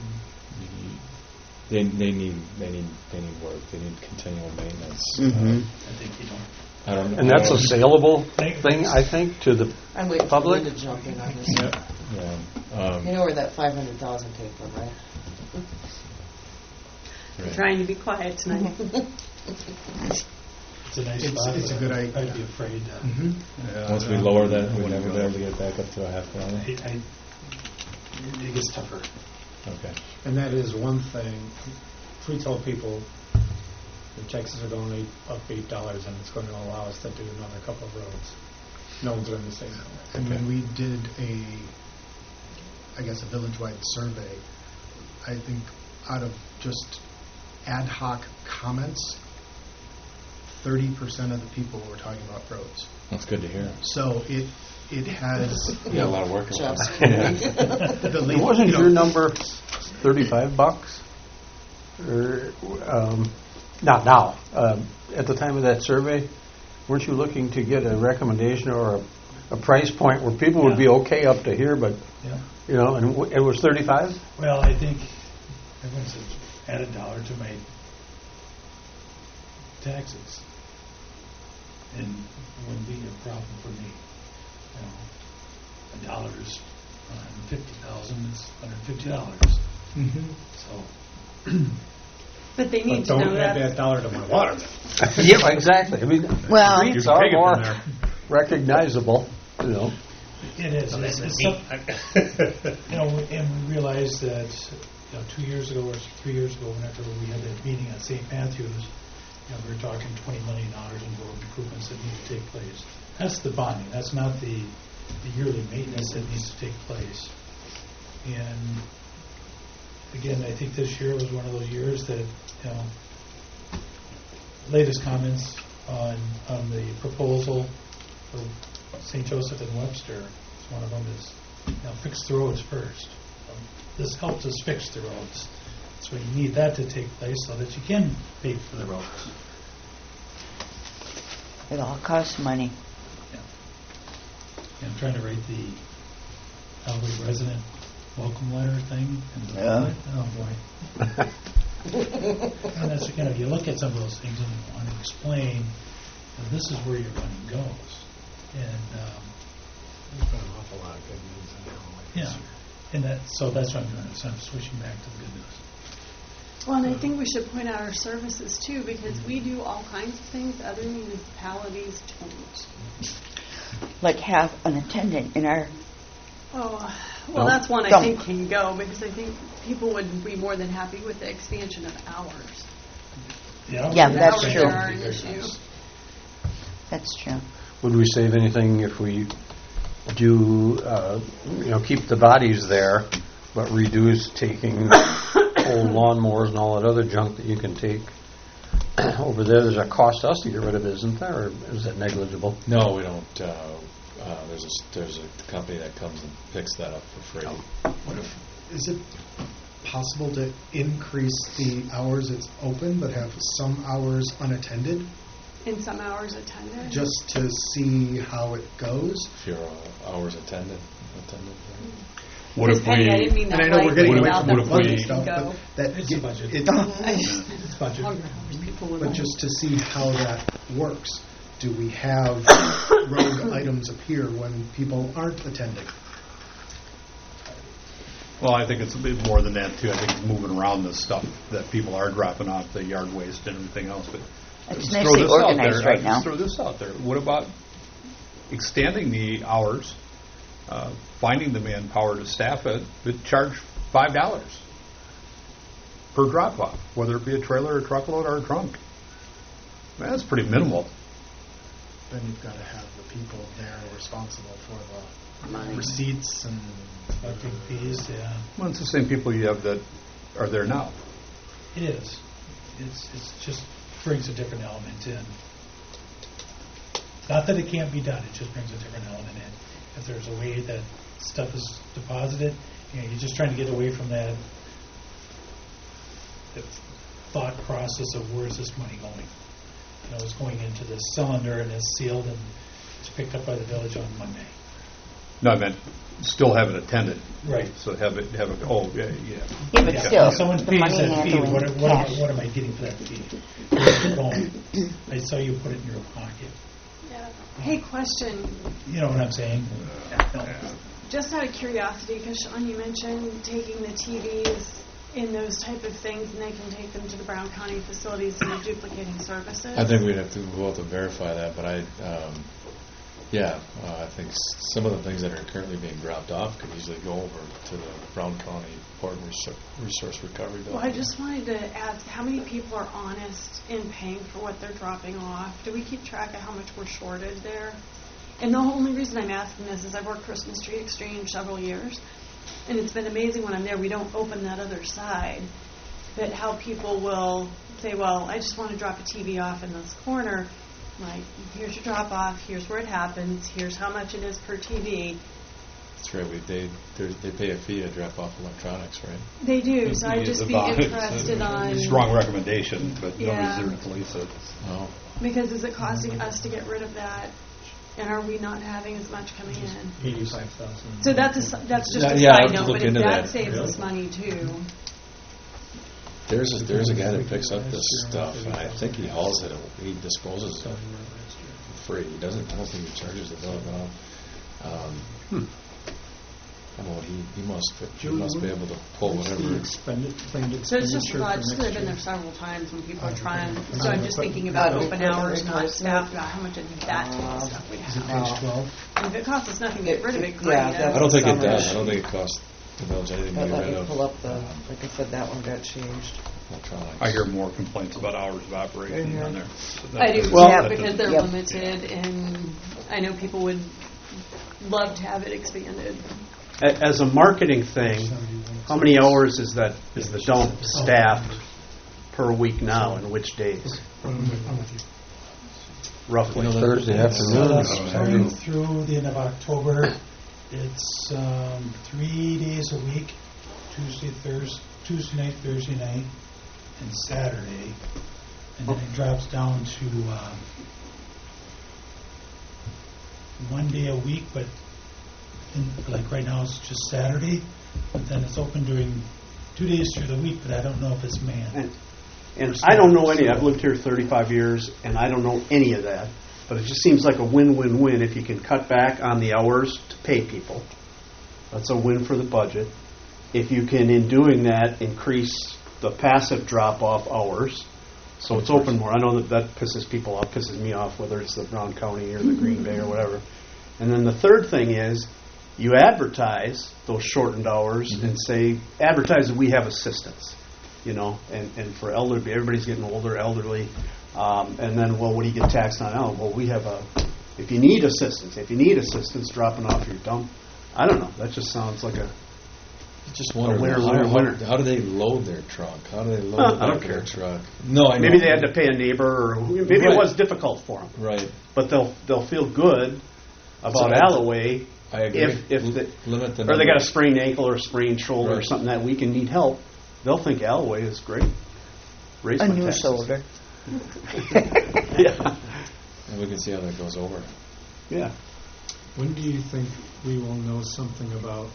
they need work. They need continual maintenance. mhm. I think you don't. I don't know. And that's a saleable thing, I think, to the I'm waiting public. for you to jump in on this. Yeah. You know where that 500,000 came from, right? I'm trying to be quiet tonight. It's a nice It's- spot. it's a but good idea. I'd be afraid. Once we lower that, we'll never be able to get back up to $500,000. It gets tougher. Okay. And that is one thing. If we tell people the taxes are only up $8 and it's going to allow us to do another couple of roads, no one's going to say no. And when we did a village-wide survey, I think out of just ad hoc comments, 30% of the people were talking about roads. That's good to hear. So it has. You got a lot of work. Jeff's The Wasn't your number $35? Or not now? At the time of that survey, weren't you looking to get a recommendation or a price point where people would be okay up to here, but Yeah. you know, and it was 35? Well, I think everyone said add $1 to my taxes, and it wouldn't be a problem for me. You know, $1 is $150,000. It's $150. So. But they need But to know don't add that. that dollar to my water bill. Yeah, exactly. I mean, Well- streets You can are take it more from there. recognizable, you know. It is. You know, and we realized that 2 years ago or 3 years ago, whenever we had that meeting at St. Matthews, we were talking $20 million in road improvements that need to take place. That's the bonding. That's not the yearly maintenance that needs to take place. And again, I think this year was one of those years that, latest comments on the proposal for St. Joseph and Webster, one of them is, fix the roads first. This helps us fix the roads. So you need that to take place so that you can pay for the roads. It all costs money. I'm trying to write the elderly resident welcome letter thing. And Yeah. Oh, boy. And that's, you look at some of those things and you want to explain, this is where your money goes. And, There's been an awful lot of good news in Illinois this year. and that's what I'm doing. So I'm switching back to the good news. Well, and I think we should point out our services too, because we do all kinds of things other municipalities don't. Like have an attendant in our, Oh, well, that's one I Don't. think can go, because I think people would be more than happy with the expansion of hours. Yeah, that's Hours true. are an issue. That's true. Would we save anything if we do, keep the bodies there, but reduce taking old lawnmowers and all that other junk that you can take over there? There's a cost to us to get rid of it, isn't there, or is that negligible? No, we don't. There's a company that comes and picks that up for free. What if, is it possible to increase the hours it's open, but have some hours unattended, In some hours attended. just to see how it goes? If your hours attended. Right? What if Penny, I didn't we, mean that And I know we're getting lightly away without from the the what if budget we- stuff, go. but that It's a budget. It's Budget. Longer hours, people would But like. just to see how that works, do we have rogue items appear when people aren't attending? well, I think it's a bit more than that too. I think it's moving around the stuff that people are dropping off, the yard waste and everything else. But It's just nicely throw this out organized there. right now. Just throw this out there. What about extending the hours, finding the manpower to staff it, but charge $5 per drop-off, whether it be a trailer, a truckload, or a trunk? Man, that's pretty minimal. Then you've got to have the people there responsible for the receipts and Collecting fees, yeah. Well, it's the same people you have that are there now. It is. It's just brings a different element in. Not that it can't be done, it just brings a different element in. If there's a way that stuff is deposited, you're just trying to get away from that thought process of where's this money going. It's going into this cylinder and it's sealed and it's picked up by the village on Monday. No, I meant still have it attended. Right. So have it, yeah. Yeah, but Yeah, still, if someone the pays money that fee, handling cash. what am I getting for that fee? Where's it going? I saw you put it in your pocket. Yeah. Hey, question. You know what I'm saying? No. Just out of curiosity, because Sean, you mentioned taking the TVs in those type of things, and they can take them to the Brown County facilities and they're duplicating services. I think we'd have to go out to verify that, but I think some of the things that are currently being dropped off could easily go over to the Brown County Port and Resource Recovery Building. Well, I just wanted to ask, how many people are honest in paying for what they're dropping off? Do we keep track of how much we're shorted there? And the only reason I'm asking this is I've worked Christmas Tree Exchange several years, and it's been amazing when I'm there. We don't open that other side, but how people will say, well, I just want to drop a TV off in this corner. Like, here's your drop off, here's where it happens, here's how much it is per TV. That's right. They pay a fee to drop off electronics, right? They do, so I'd just be interested on... Strong recommendation, but Yeah. nobody's there to police it. No. Because is it costing us to get rid of that, and are we not having as much coming in? 85,000. So that's just Yeah, a yeah, I'll side have to note, look but if into that that. saves us money too. There's a guy that picks up this stuff, and I think he hauls it. He disposes of it for free. He doesn't. I don't think he charges the bill. I don't know. He must be able to pull whatever. So it's just a thought, just 'cause I've been there several times when people are trying, so I'm just thinking about open hours, not staff, about how much of that type of stuff we Is it have. page 12? And if it costs us nothing to get rid of it, great. Yeah, That's- I don't think it Summary. does. I don't think it costs the village anything to But get let rid me of pull up the, like I said, that one got changed. electronics. I hear more complaints about hours of operation on there. So I do, that- Well- too, because they're Yep. limited, and I know people would love to have it expanded. As a marketing thing, how many hours is the dump staffed per week now, and which days? I'm with you. Roughly. Thursday afternoon. Starting through the end of October, it's 3 days a week, Tuesday night, Thursday night, and Saturday. And then it drops down to one day a week, but like right now it's just Saturday, but then it's open during 2 days through the week, but I don't know if it's manned. And I don't know any, I've lived here 35 years, and I don't know any of that, but it just seems like a win-win-win if you can cut back on the hours to pay people. That's a win for the budget. If you can, in doing that, increase the passive drop-off hours, so it's open more. I know that pisses people off, pisses me off, whether it's the Brown County or the Green Bay or whatever. And then the third thing is, you advertise those shortened hours and say, advertise that we have assistance, and for elderly, everybody's getting older, elderly, and then, well, what do you get taxed on now? Well, we have if you need assistance dropping off your dump, I don't know, that just sounds like a Just wonder winner. how do they load their truck? How do they load I don't care. their truck? No, I know. Maybe they had to pay a neighbor, or maybe it was difficult for them. Right. But they'll feel good about Alloway I agree. or Limit the they number. got a sprained ankle or a sprained shoulder or Right. something that week and need help. They'll think Alloway is great. Raise A my new taxes. shoulder. Yeah. And we can see how that goes over. Yeah. When do you think we will know something about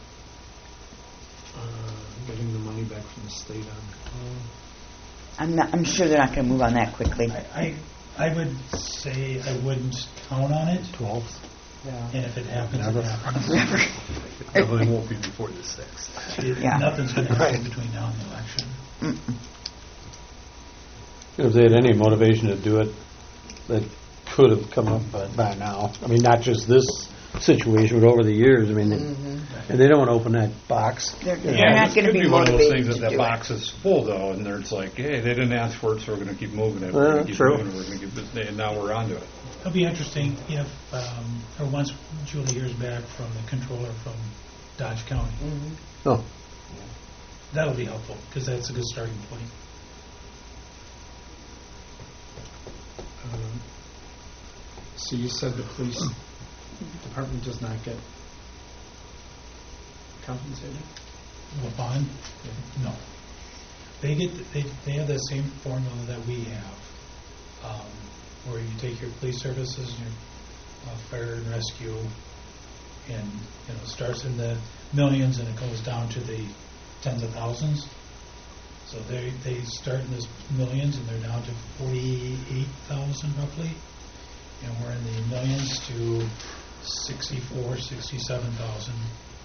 getting the money back from the state on? I'm sure they're not going to move on that quickly. I would say I wouldn't count on it, 12th. Yeah. and if it happens, Never. it happens. Definitely won't be before the 6th. Yeah. Nothing's going to happen between now and the election. Mm-mm. If they had any motivation to do it, that could have come up by now. I mean, not just this situation, but over the years. I mean, and they don't want to open that box. They're Yeah, not this going to could be be one of those motivated things to that do box it. is full though, and it's like, hey, they didn't ask for it, so we're going to keep moving it. We're going to keep True. moving it. We're going to keep this, and now we're onto it. It'll be interesting if, or once Julie hears back from the controller from Dodge County. Oh, That'll be helpful, because that's a good starting point. So you said the police department does not get compensated? What, bond? No. They have the same formula that we have, where you take your police services and your fire and rescue, and it starts in the millions and it goes down to the tens of thousands. So they start in the millions and they're down to 48,000 roughly, and we're in the millions to 64, 67,000.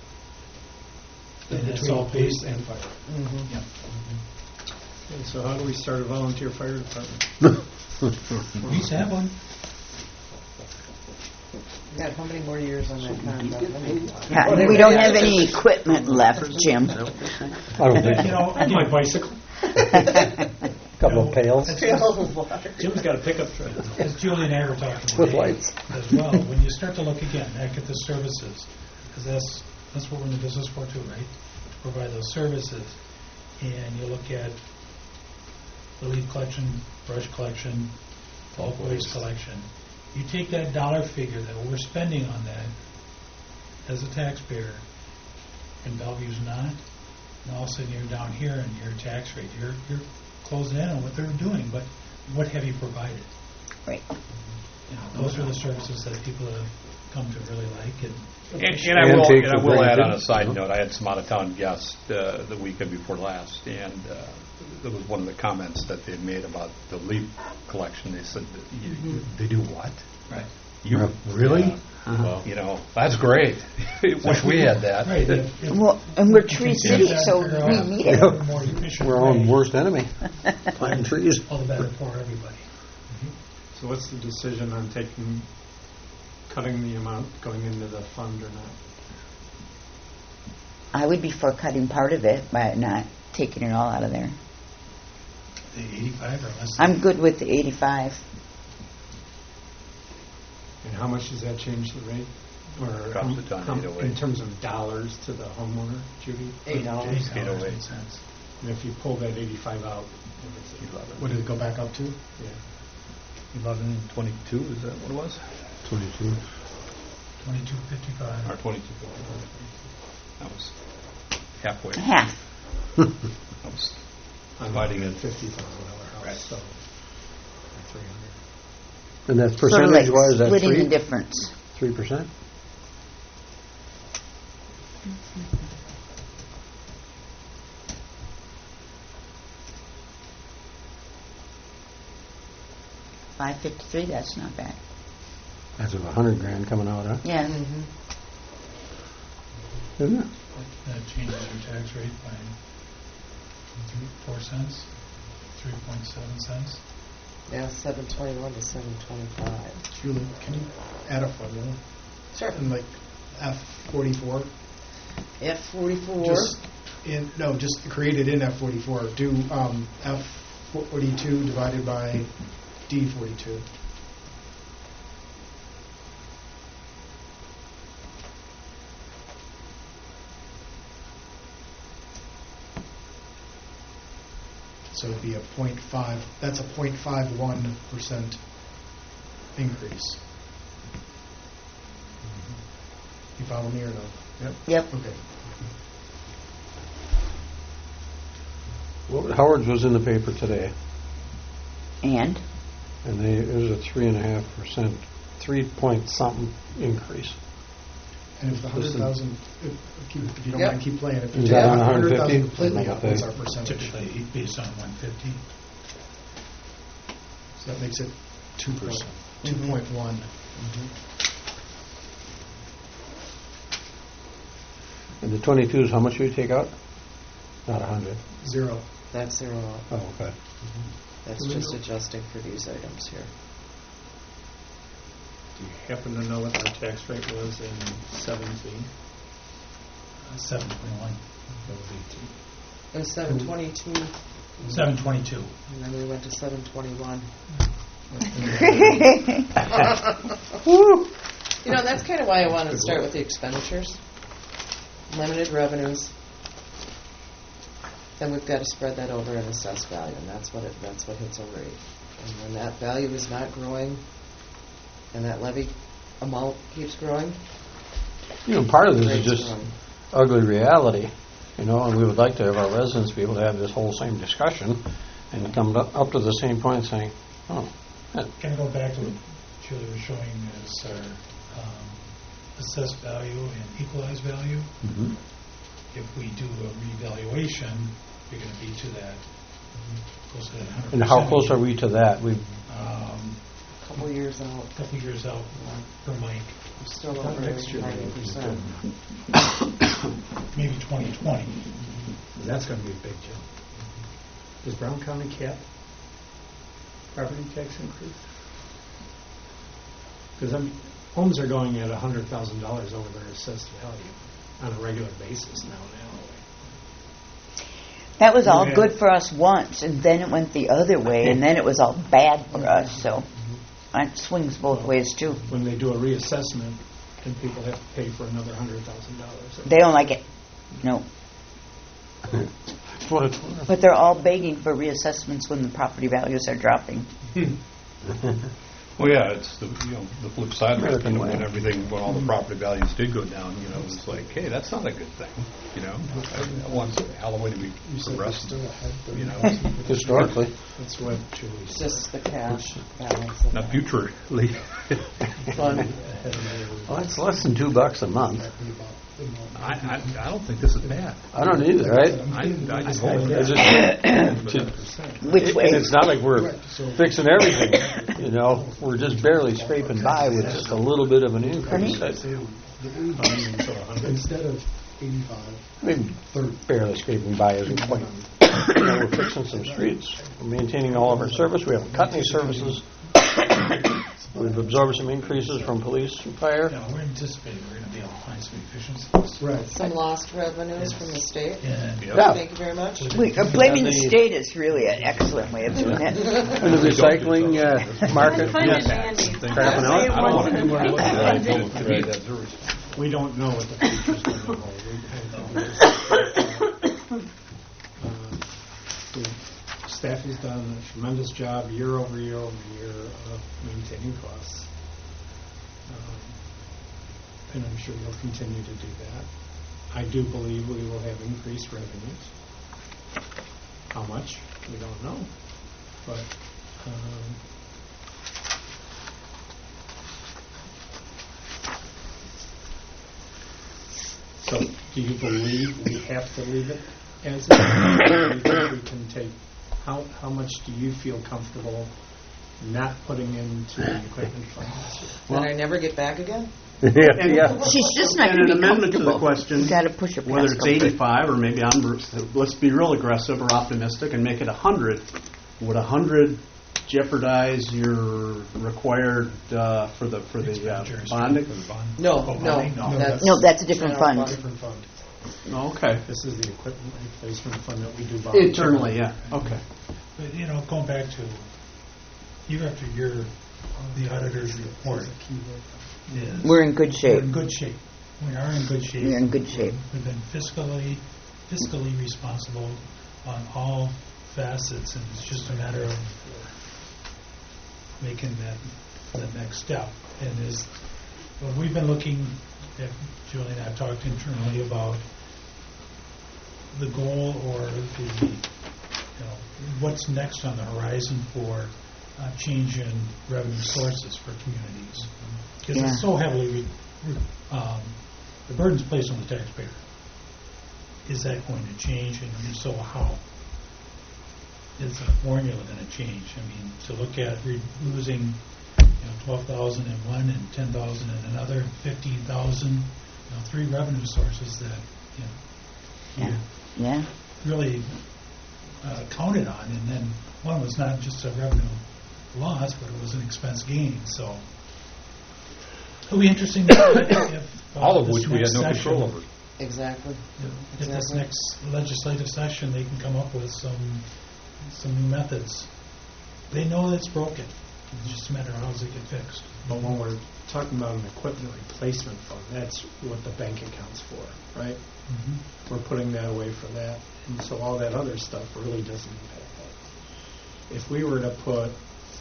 And it's all Between police based and fire. Yeah. Okay, so how do we start a volunteer fire department? We used to have one. You got how many more years on that contract? Yeah, we don't have any equipment left, Jim. I don't think You so. know, And my bicycle. Couple of pails. Jim's got a pickup truck. as Julie and I were talking With today lights. as well, when you start to look again back at the services, because that's what we're in the business for too, right? To provide those services, and you look at the leaf collection, brush collection, bulk waste collection. You take that dollar figure that we're spending on that as a taxpayer, and Bellevue's not, and all of a sudden you're down here and your tax rate, you're closing in on what they're doing, but what have you provided? Right. Those are the services that people have come to really like. And And take I for will add on granted, a side you know. note, I had some out-of-town guests the weekend before last, and that was one of the comments that they had made about the leaf collection. They said, they do what? Right. You really? Well, That's great. Wish we had that. Right. Well, and we're Tree City, so we need it. More efficient We're our own way, worst enemy. Planting trees. all the better for everybody. So what's the decision on cutting the amount going into the fund or not? I would be for cutting part of it, but not taking it all out of there. The 85 or less. I'm good with the 85. And how much does that change the rate? Or Drops it down to 808. in terms of dollars to the homeowner, Judy? $8. $8.08. And if you pull that 85 out, what did it go back up to? Yeah. 1122, is that what it was? 22. 22.55. Or 22. That was halfway. Half. That was dividing it. $50,000 house, so 300. And that's Sort of like percentage-wise, that's splitting the free? difference. 3%? $553, that's not bad. That's of $100,000 coming out, huh? Yeah. Mhm. Isn't it? That changes your tax rate by 4 cents, 3.7 cents. Yeah, 721 to 725. Julie, can you add a formula? Sure. And like F44? F44. Just create it in F44. Do F42 divided by D42. So it'd be a 0.5, that's a 0.51% increase. You follow me or no? Yep. Yep. Okay. Well, Howard's was in the paper today, And? it was a 3.5%, 3 point something increase. And if the 100,000, if you don't Yep. mind, keep playing. If Is you that take on 100,000 150? completely out, what's our Okay. percentage? Typically based on 150. So that makes it 2%, Mhm. 2.1. And the 22s, how much do you take out? Not 100. 0. That's 0 out. Oh, okay. That's just adjusting for these items here. Do you happen to know what our tax rate was in 17? 721. That was 18. It was 722, 722. and then we went to 721. You know, that's kind of why I wanted to start with the expenditures. Limited revenues. Then we've got to spread that over an assessed value, and that's what hits our rate. And when that value is not growing, and that levy amount keeps growing, Part of the this is rate's just growing. ugly reality, and we would like to have our residents be able to have this whole same discussion and come up to the same point saying, oh, Can I go back to what Julie was showing as our assessed value and equalized value? mhm. If we do a revaluation, you're going to be to that, close to that 100%. And how close are we to that? A A couple years out, couple years out per Mike, we're still over 90%. maybe 2020. That's going to be a big jump. Does Brown County cap property tax increase? Because homes are going at $100,000 over their assessed value on a regular basis now. That was all Yeah. good for us once, and then it went the other way, and then it was all bad for us, so it swings both ways, too. When they do a reassessment, then people have to pay for another $100,000. They don't like it. No. That's what it's worth. But they're all begging for reassessments when the property values are dropping. Well, yeah, it's the flip side of it. American way. When everything, when all the property values did go down, it's like, hey, that's not a good thing. I want Halloween to be progressive. Historically. That's what Julie It's said. just the cash balance. of Not that. futurely. Fund. Well, it's less than $2 a month. I don't think this is bad. I don't either, right? I just hope Is it's it- Which way? And it's not like we're fixing everything, We're just barely scraping by with just a little bit of an increase. Instead of 85, Maybe barely scraping by isn't quite. We're fixing some streets. We're maintaining all of our service. We haven't cut any services. We've absorbed some increases from police and fire. No, we're anticipating we're going to be able to find some efficiencies. right. Some lost revenues from the state. And Yeah. Thank you very much. Blaming the state is really an excellent way of doing it. And the recycling market. Unfunded yes. mandates. Crapping Say it out. wasn't unfunded. We don't know what the future's going to hold. The staff has done a tremendous job year over year over year of maintaining costs. And I'm sure you'll continue to do that. I do believe we will have increased revenues. How much? We don't know. But Do you believe we have to leave it as is? Or do you think we can take, how much do you feel comfortable not putting into the equipment fund this year? Did I never get back again? Yeah. She's just not And going to an be amendment to the comfortable. question, You got to push it past whether it's comfort. 85 or maybe let's be real aggressive or optimistic and make it 100. Would 100 jeopardize your required for the Expenditures bonding? for the bond. No, Oh, no, bonding? No. No, that's a different general fund. Different fund. Oh, okay. This is the equipment replacement fund that we do bond. Internally, yeah. Okay. But, going back to year after year, the auditor's report is... We're in good We're shape. in good shape. We are in good shape. We're in good shape. We've been fiscally responsible on all facets, and it's just a matter of making that next step. And well, we've been looking, Julie and I have talked internally about the goal or the, what's next on the horizon for change in revenue sources for communities. Because Yeah. it's so heavily, the burden's placed on the taxpayer. Is that going to change, and if so, how? Is the formula going to change? I mean, to look at losing 12,000 in one and 10,000 in another, 15,000, three revenue sources that Yeah. really counted on, and then one was not just a revenue loss, but it was an expense gain. So it'll be interesting to see if All of this which we had next no session, control over. Exactly. If this Exactly. next legislative session, they can come up with some new methods. They know it's broken. It's just a matter of how does it get fixed. But when we're talking about an equipment replacement fund, that's what the bank accounts for, right? We're putting that away for that, and so all that other stuff really doesn't impact that. If we were to put,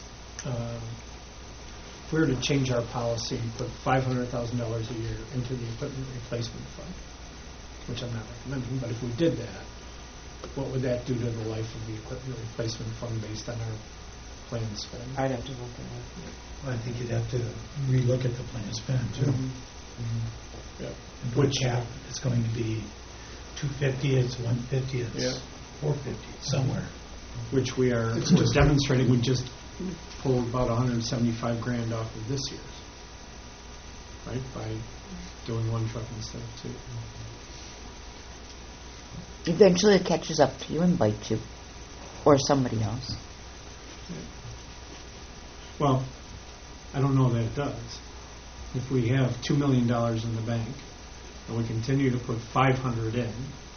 if we were to change our policy and put $500,000 a year into the equipment replacement fund, which I'm not recommending, but if we did that, what would that do to the life of the equipment replacement fund based on our planned spend? I'd have to look at I think you'd have to relook at the plan spend too. Yeah. And put a cap, it's going to be 250, it's 150, it's Yeah. 450, somewhere. Which we're demonstrating, we just pulled about $175,000 off of this year's, right, by doing one truck instead of two. Eventually it catches up to you and bites you. Or somebody else. Well, I don't know that it does. If we have $2 million in the bank and we continue to put 500 in,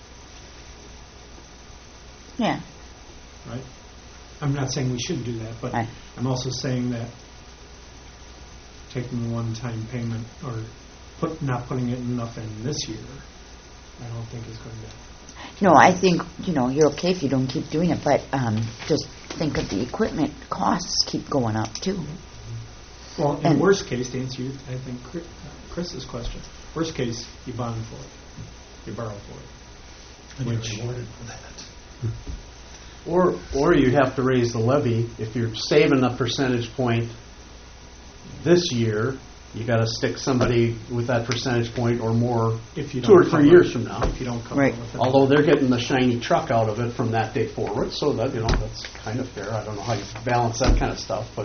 Yeah. right? I'm not saying we should do that, but Right. I'm also saying that taking one-time payment or not putting it enough in this year, I don't think is going to. No, I think, you're okay if you don't keep doing it, but just think of the equipment costs keep going up too. Well, in And- worst case, to answer you, I think Chris's question, worst case, you bond for it, you borrow for it. And you're Which- rewarded for that. Or you'd have to raise the levy. If you're saving a percentage point this year, you got to stick somebody with that percentage point or more If you 2 or don't 3 cover- years from now. If you don't cover Right. it with it. Although they're getting the shiny truck out of it from that day forward, so that that's kind of fair. I don't know how you balance that kind of stuff, but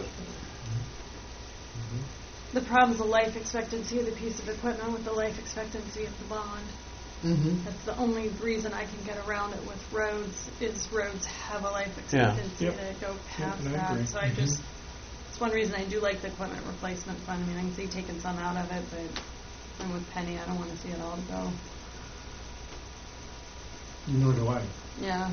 The problem's the life expectancy of the piece of equipment with the life expectancy of the bond. Mm-hmm. That's the only reason I can get around it with roads, is roads have a life Yeah. expectancy Yep. to go past and I that. agree. So I just, it's one reason I do like the equipment replacement fund. I mean, I can see taking some out of it, but I'm with Penny. I don't want to see it all go. Nor do I. Yeah.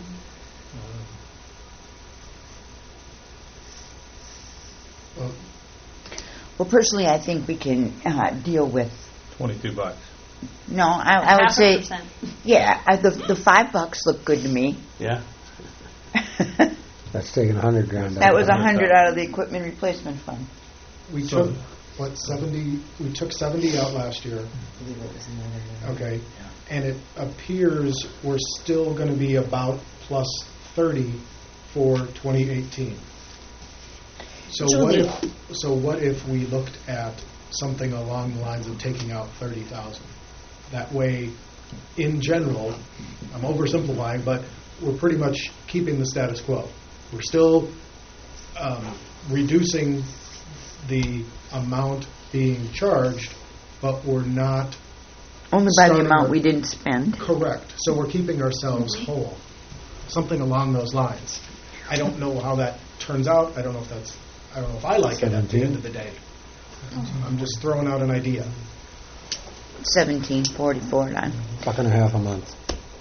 Well, personally, I think we can deal with. $22. No, I would Half a say, percent. yeah, the $5 look good to me. yeah. That's taking $100,000 That was out. 100 out of the equipment replacement fund. We So- took, 70, we took 70 out last year, I believe it was in there. okay? And it appears we're still going to be about plus 30 for 2018. So Julie. what if we looked at something along the lines of taking out 30,000? That way, in general, I'm oversimplifying, but we're pretty much keeping the status quo. We're still reducing the amount being charged, but we're not Only by the starting amount our- we didn't spend. Correct. So we're keeping ourselves whole. Something along those lines. I don't know how that turns out. I don't know if I like it at the end of the day. I'm just throwing out an idea. 1744 then. $1.50 a month.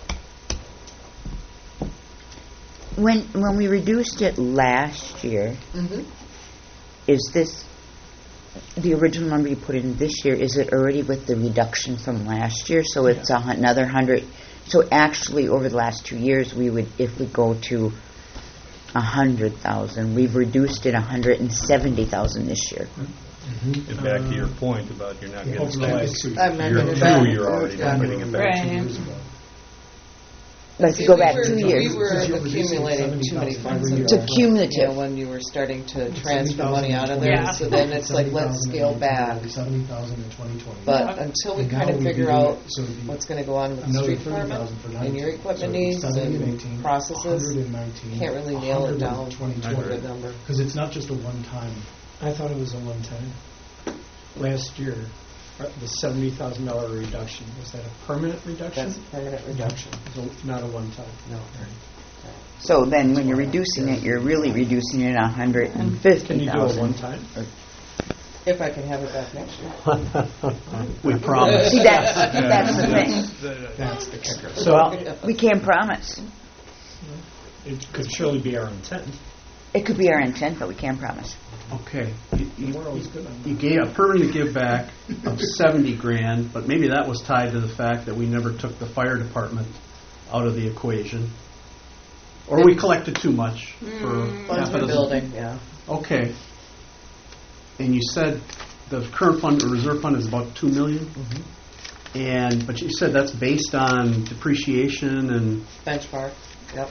When we reduced it last year, is this the original number you put in this year? Is it already with the reduction from last year? So it's another 100. So actually, over the last 2 years, we would, if we go to 100,000, we've reduced it 170,000 this year. And back to your point about you're not getting Over the last 2 years. I'm not You're gonna through, bet. you're already not getting it back. Right. Let's go back 2 We years. were Because you're reducing accumulating too many 70,000 funds. every in year. It's there. accumulative. Yeah, when you were starting to transfer money out of there, Yeah. so then it's like, let's scale back. 70,000 in 2020. But until we And kind now of we'd be figure doing- out so it'd be what's going to go on with the another street 30,000 department for and 19. your equipment So it'd be needs 70 in and 18, processes, 100 in 19, can't really nail 100 it in down 2020. to a good number. Because it's not just a one-time. I thought it was a one-time. Last year, the $70,000 reduction, was that a permanent reduction? That's a permanent reduction. So not a one-time? No. So then, when you're reducing it, you're really reducing it 150,000. Can you do a one-time? If I can have it back next year. We promise. See, that's the thing. That's the kicker. So We can't promise. it could surely be our intent. It could be our intent, but we can't promise. Okay. We're always good on that. You gave a permanent give back of 70 grand, but maybe that was tied to the fact that we never took the fire department out of the equation. Or we collected too much for Funds half a for dozen. building, yeah. Okay. And you said the current fund or reserve fund is about 2 million? But you said that's based on depreciation and Benchmark, yep.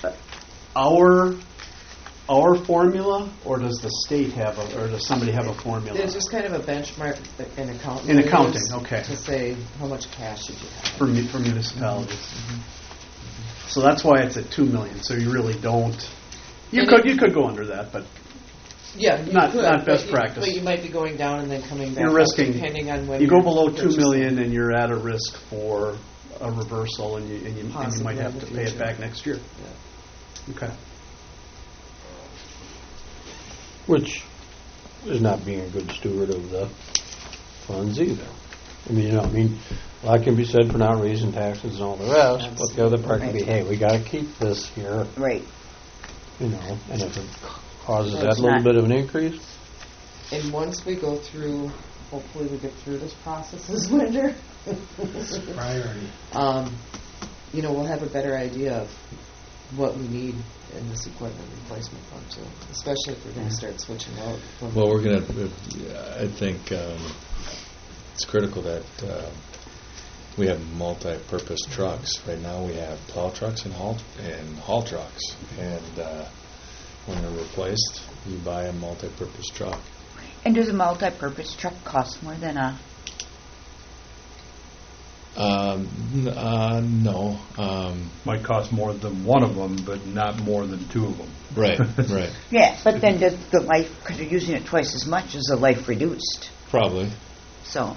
our formula, or does the state have or does somebody have a formula? There's just kind of a benchmark in accounting. In accounting, uses okay. To say, how much cash did you have? for municipalities. So that's why it's at 2 million. So you really don't. You could go under that, but Yeah, you Not- could, not best but practice. But you might be going down and then coming back you're up, risking. depending on when You go you're below 2 purchasing. million, and you're at a risk for a reversal, and you Possibly might have in to the pay it future. back next year. Okay. Which is not being a good steward of the funds either. I mean, a lot can be said for not raising taxes and all the rest, but the other part can be, hey, we got to keep this here, Right. and if it causes Well, that it's little not- bit of an increase, And once we go through, hopefully we get through this process this winter. Priority. We'll have a better idea of what we need in this equipment replacement fund too, especially if we're going to start switching out. From Well, we're going to, I think it's critical that we have multi-purpose trucks. Right now we have plow trucks and haul trucks. And when they're replaced, you buy a multi-purpose truck. And does a multi-purpose truck cost more than a... No. Might cost more than one of them, but not more than two of them. Right, right. Yeah, but then does the life, because you're using it twice as much, is the life reduced? Probably. So,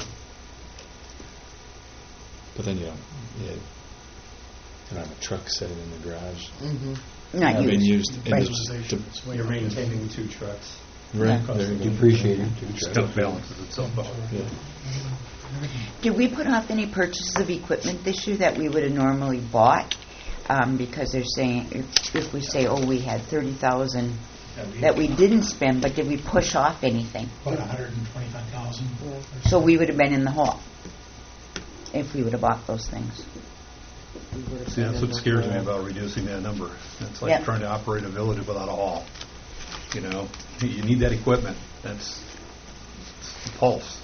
But then you don't have a truck sitting in the garage. not Having used. used. Right. You're maintaining two trucks. Right. Yeah. There you go. depreciating. Still balances itself out. Yeah. Did we put off any purchases of equipment this year that we would have normally bought? Because they're saying, if we say, we had 30,000 that we didn't spend, but did we push off anything? About 125,000. So we would have been in the hole if we would have bought those things. See, that's what scares me about reducing that number. It's like Yep. trying to operate a village without a hall. You need that equipment. That's the pulse.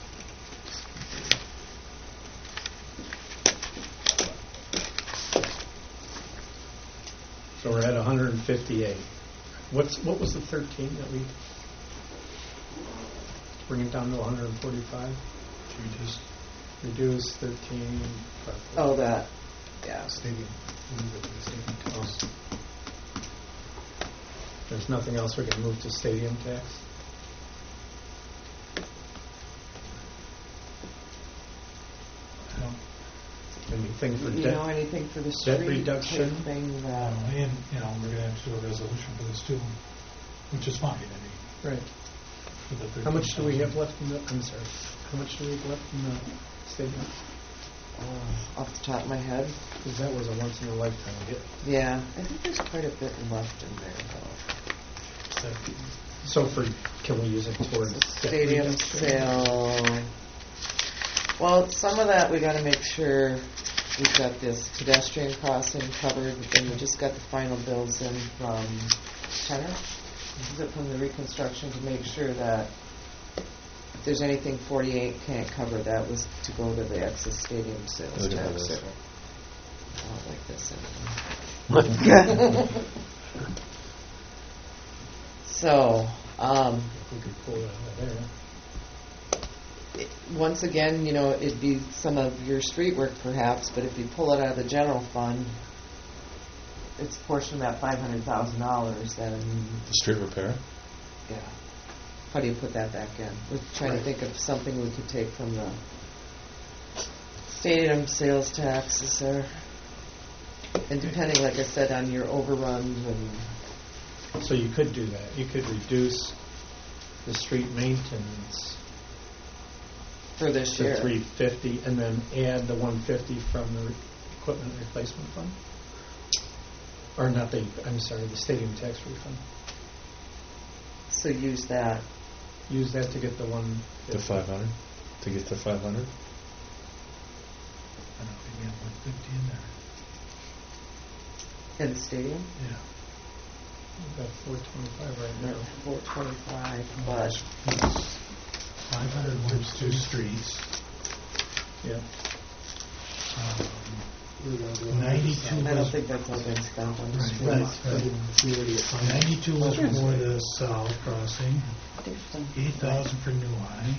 So we're at 158. What was the 13 that we bring it down to 145? Should we just Reduce 13. Oh, that, yeah. Stadium. Move it to the stadium tax. There's nothing else we're going to move to stadium tax? Anything for You debt? know, anything for the debt street reduction? type thing that, And, we're going to have to do a resolution for this too, which is fine, Right. for the How much do we 13,000. have left in the, I'm sorry, how much do we have left in the stadium? off the top of my head, Because that was a once in a lifetime hit. yeah, I think there's quite a bit left in there though. So can we use it towards debt Stadium reduction? sale. Well, some of that we gotta make sure we've got this pedestrian crossing covered, and we just got the final bills in from Tenor. Is it from the reconstruction to make sure that if there's anything 48 can't cover, that was to go to the excess stadium sales Look at tax. this. I don't like this anymore. So, If we could pull it out of there. once again, you know, it'd be some of your street work perhaps, but if you pull it out of the general fund, it's a portion of that $500,000 then, The street repair? yeah. How do you put that back in? We're trying to think of something we could take from the stadium sales taxes there. And depending, like I said, on your overruns and, So you could do that. You could reduce the street maintenance for this to year. $350 and then add the $150 from the equipment replacement fund? Or not the, I'm sorry, the stadium tax refund. So use that. Use that to get the $150. The 500? To get to 500? I don't think we have 150 in there. In the stadium? Yeah. We've got 425 right now. 425, but 500 went to streets. Yeah. 92 I don't was, think that's all been spent on the street. right. 92 was for the south crossing, 8,000 for New High,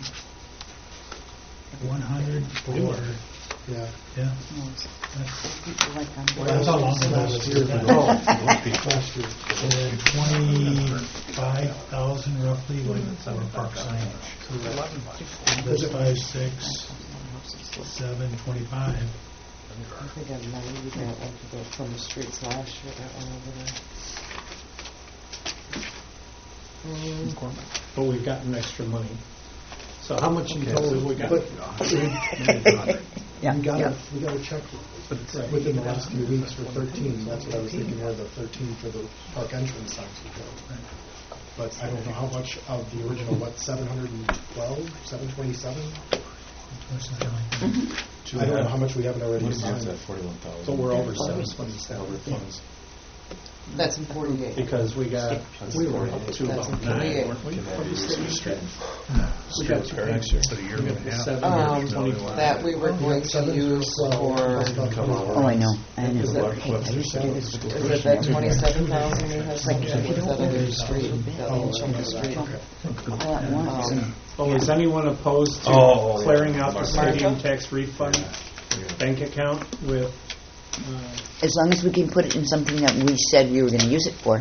100 for, Yeah. yeah. People like on That's how long ago Last this year. was done. Last year. And then 25,000 roughly went for park signage. That's 5, 6, 7, 25. I think I have 90 that went to the, from the streets last year, that one over there. But we've gotten extra money. So how much in total have we got? But Yeah, we yeah. got a check within the last few weeks for 13. That's what I was thinking, where the 13 for the park entrance signs would go. But I don't know how much of the original, 712, 727? I don't know how much we haven't already assigned. that 41,000? But we're over 727 funds. That's in 48. because we got, we were up to That's about in 9, 48. weren't we? For the city street? We got two next year. A year We and got a the half. 725. That we were going to use for, Oh, I know. I know. Is it- Hey, I used to do this with the is it that 27,000 we have something with that other street, that little chunk of street? all at once. and Oh, is anyone opposed to Oh, yeah. clearing out the Martha? stadium tax refund bank account with, As long as we can put it in something that we said we were going to use it for.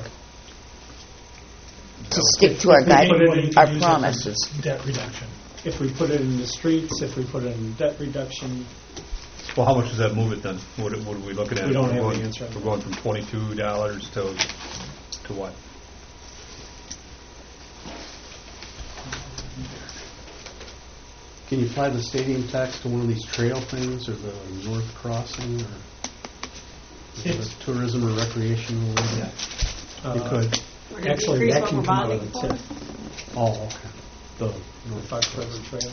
To stick to our guide, put it in- our promises. Debt reduction. if we put it in the streets, if we put it in debt reduction? Well, how much does that move it then? What are we looking at? We don't We're have going- the answer on We're that. going from $22 to what? Can you apply the stadium tax to one of these trail things, or the north crossing, or is it It's- tourism or recreational? You could. We're gonna Actually, decrease that what can we're come out of bonding the for? TIF, Oh, okay. The the north Fox River Trail.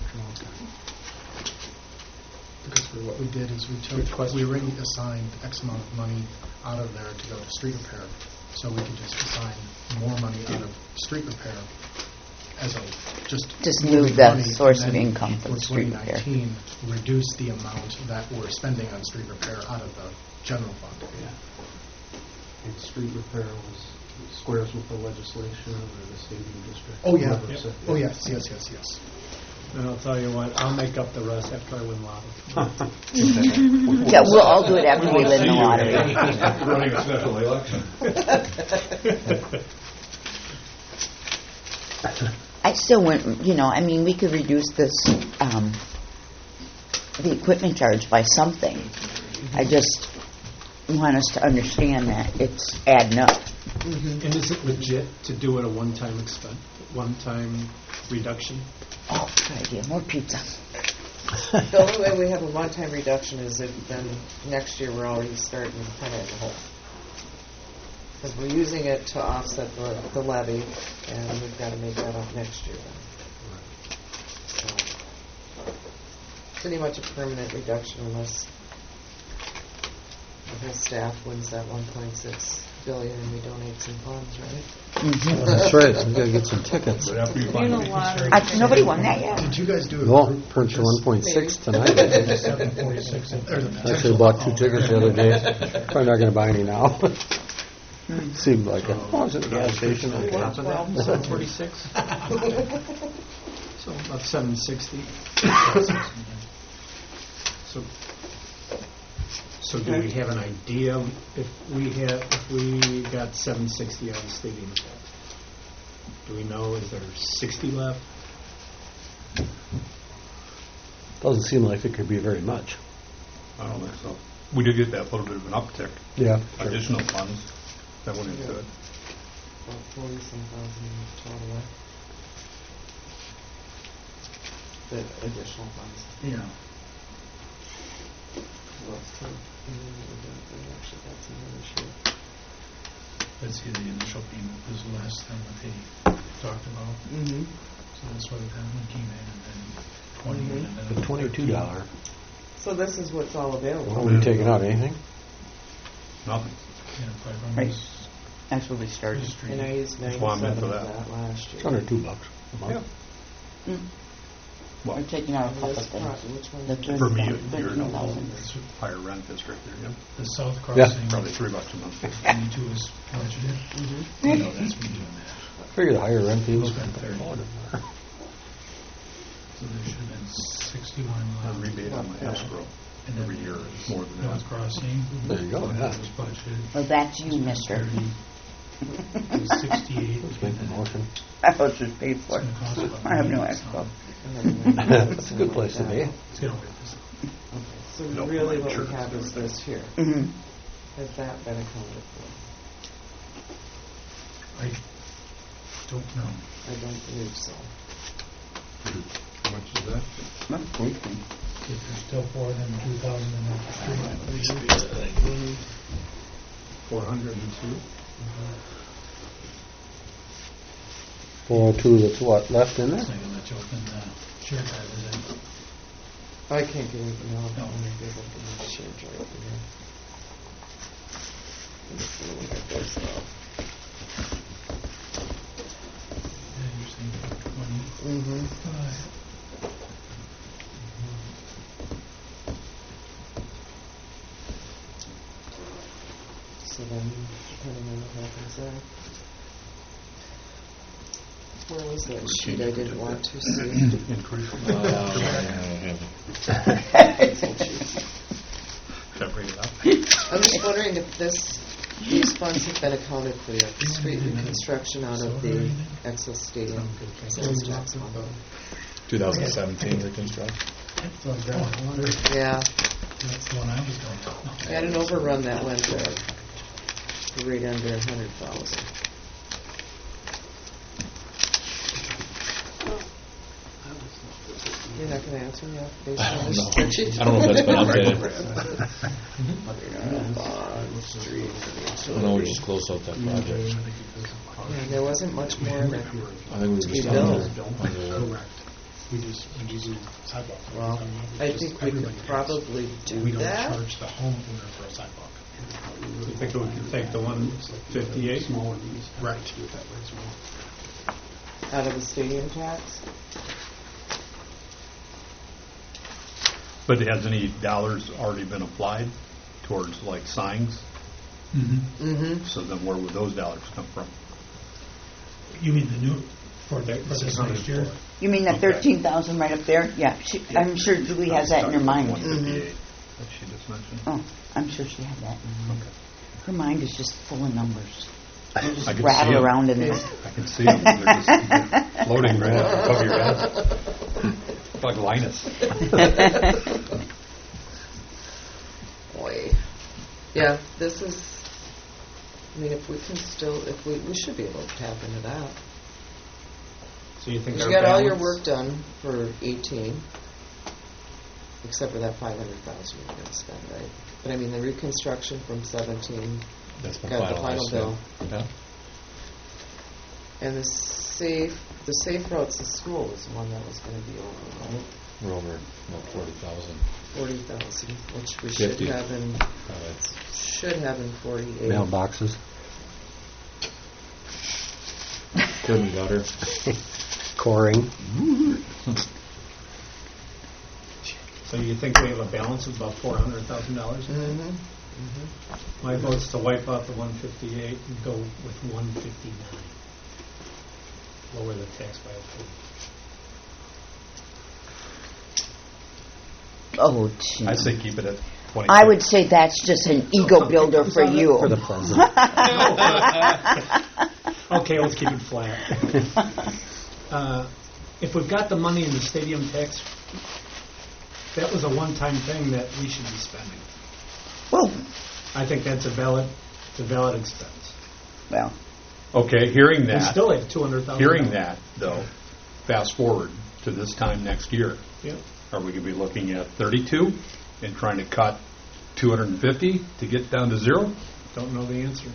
Because what we did is Good question. we already assigned X amount of money out of there to go to street repair. So we could just assign more money out of street repair as a, Just moving move the money, source and of then income for the street repair. 2019, reduce the amount that we're spending on street repair out of the general fund. and street repair was squares with the legislation or the stadium district. Oh, yeah. Whoever said- Oh, yes. And I'll tell you what, I'll make up the rest after I win lottery. Yeah, we'll all do it after we win the lottery. Running a special election. I still want, I mean, we could reduce this, the equipment charge by something. I just want us to understand that it's adding up. And is it legit to do it a one-time expense, one-time reduction? Oh, good idea, more pizza. The only way we have a one-time reduction is if then next year we're already starting kind of in the hole. Because we're using it to offset the levy, and we've got to make that up next year then. So, pretty much a permanent reduction unless the whole staff wins that 1.6 billion and we donate some funds, right? Mm-hmm. That's right, we gotta get some tickets. But after you find it. Nobody won that yet. Did you guys do a Well, group punch purchase? 1.6 tonight. 746. Actually bought 2 tickets the other day. Probably not gonna buy any now. Seemed like it. Oh, I was at the gas station. Okay. 746? So about 760. So do we have an idea if we got 760 out of stadium tax? Do we know, is there 60 left? Doesn't seem like it could be very much. I don't think so. We did get that little bit of an uptick, Yeah. additional funds that went into it. About 40-some thousand total left. The additional funds. Yeah. Well, it's we actually got some other shit. Let's see, the initial payment was less than what they talked about. Mm-hmm. So that's why that one came in, and then 20, Mhm. and then The $22. So this is what's all available. What are we taking out, anything? Nothing. Yeah, 500 Right. is That's what we started. history. And I used That's why I'm in 97 for of that. that last year. It's under $2 a month. We're taking out a couple This things. which one? The For me, you're in a 13,000. higher rent district there, yeah. The South Yeah. Crossing, Probably $3 a month. 22 is budgeted. Mm-hmm. No, that's me doing that. Figure the higher rent people Spent can 30. afford it. So there should have been 61 A left. rebate on my escrow And then every year is more than that. North Crossing. There you go, yeah. Was budgeted. Well, that's you, mister. 30. It was 68. Let's make the motion. I was just paid for it. It's gonna cost about I have no $1,000. escrow. That's a good place to be. Let's get over this. So No, really my what we church have is is this here. Mm-hmm. Has that been accounted for? I don't know. I don't believe so. How much is that? If there's still more than 2,000 in that street, 402? 402, that's what, left in I there? was thinking that you open the share drivers in. I can't get anything out. No. I'm going to be able to get the share drive in here. Let's see what that goes up. Yeah, you're saying 25. Mm-hmm. So then, depending on what happens there. Where was that sheet I didn't want to see? Increase. Should I bring it up? I'm just wondering if these funds have been accounted for yet. The street reconstruction out of the Exo Stadium sales tax fund. 2017 reconstruction. Yeah, That's the one I was going to. we had an overrun that went right under 100,000. You're not going to answer yet based on this spreadsheet? I don't know if that's been updated. I don't know, we just closed out that project. Yeah, there wasn't much more in it. I think we were To be just built. Correct. We just do sidewalk. Well, I think we could probably do We don't that. charge the homeowner for a sidewalk. You think we can take the 158? Right. Out of the stadium tax? But has any dollars already been applied towards like signs? Mm-hmm. Mm-hmm. So then where would those dollars come from? You mean the new, For this next year? You mean the Okay. 13,000 right up there? Yeah, I'm sure Julie has that in her mind. 158 that she just mentioned. Oh, I'm sure she had that in her mind. Her mind is just full of numbers. They I just can see rattle 'em. around in there. I can see them. They're floating right above your head. Like Linus. Boy. Yeah, this is, I mean, if we can still, we should be able to tap into that. So you think Because our you got all your balance- work done for 18, except for that 500,000 you're going to spend, right? But I mean, the reconstruction from 17, That's my got the final final bill. estimate. Yeah. And the safe routes to school is the one that was going to be over, right? We're over about 40,000. 40,000, which we 50. should have in, That's 48. Mailboxes. curb and gutter. Coring. So you think we have a balance of about $400,000? Mm-hmm. My vote's to wipe out the 158 and go with 159. Lower the tax by a penny. Oh, gee. I say keep it at 20. I would say that's just an ego builder for you. For the pleasant. Okay, let's keep it flat. If we've got the money in the stadium tax, that was a one-time thing that we should be spending. Well, I think that's a valid expense. well, Okay, hearing We that. still have $200,000. Hearing that, though, fast forward to this time next year, Yeah. are we going to be looking at 32 and trying to cut 250 to get down to zero? Don't know the answer.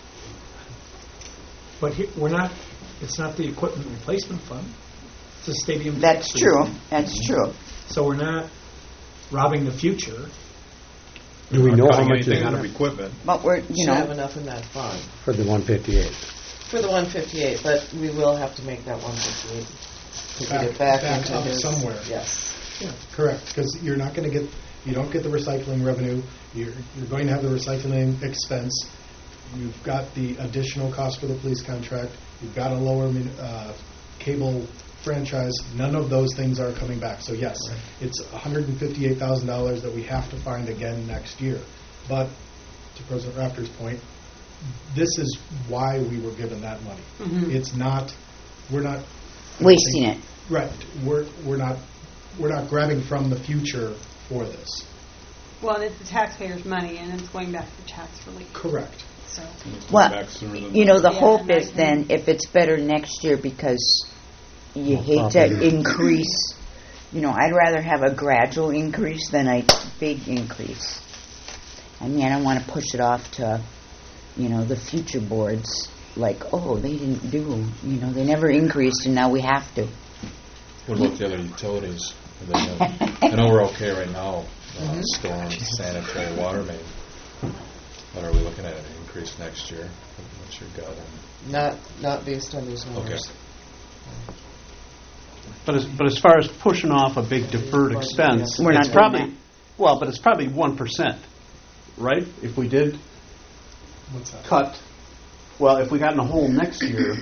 But we're not, it's not the equipment replacement fund. It's a stadium. that's tax true. refund. That's true. So we're not robbing the future. Do we Not know how cutting much anything is out of equipment? But we're, Should have know, enough in that fund for the 158? for the 158, but we will have to make that 158 to get it back Back into up his. somewhere. Yes. Yeah, correct, because you're not going to get, you don't get the recycling revenue, you're going to have the recycling expense, you've got the additional cost for the police contract, you've got a lower cable franchise, none of those things are coming back. So yes, it's $158,000 that we have to find again next year. But to President Rafter's point, this is why we were given that money. It's not, we're not wasting it. Right. We're not grabbing from the future for this. Well, and it's the taxpayers' money, and it's going back to tax relief. Correct. So Well, Back sooner than you know, the Yeah, hope and I is then can- if it's better next year because you More hate property. to increase. You know, I'd rather have a gradual increase than a big increase. I mean, I don't want to push it off to, you know, the future boards. Like, oh, they didn't do, you know, they never increased and now we have to. What about the other utilities? Are they I know we're okay right now, storm, sanitary, water main. But are we looking at an increase next year? What's your gut on? Not based on these numbers. Okay. But as far as pushing off a big deferred expense, We're not it's doing probably, well, but it's probably 1%, right? If we did What's that? cut, well, if we got in a hole next year,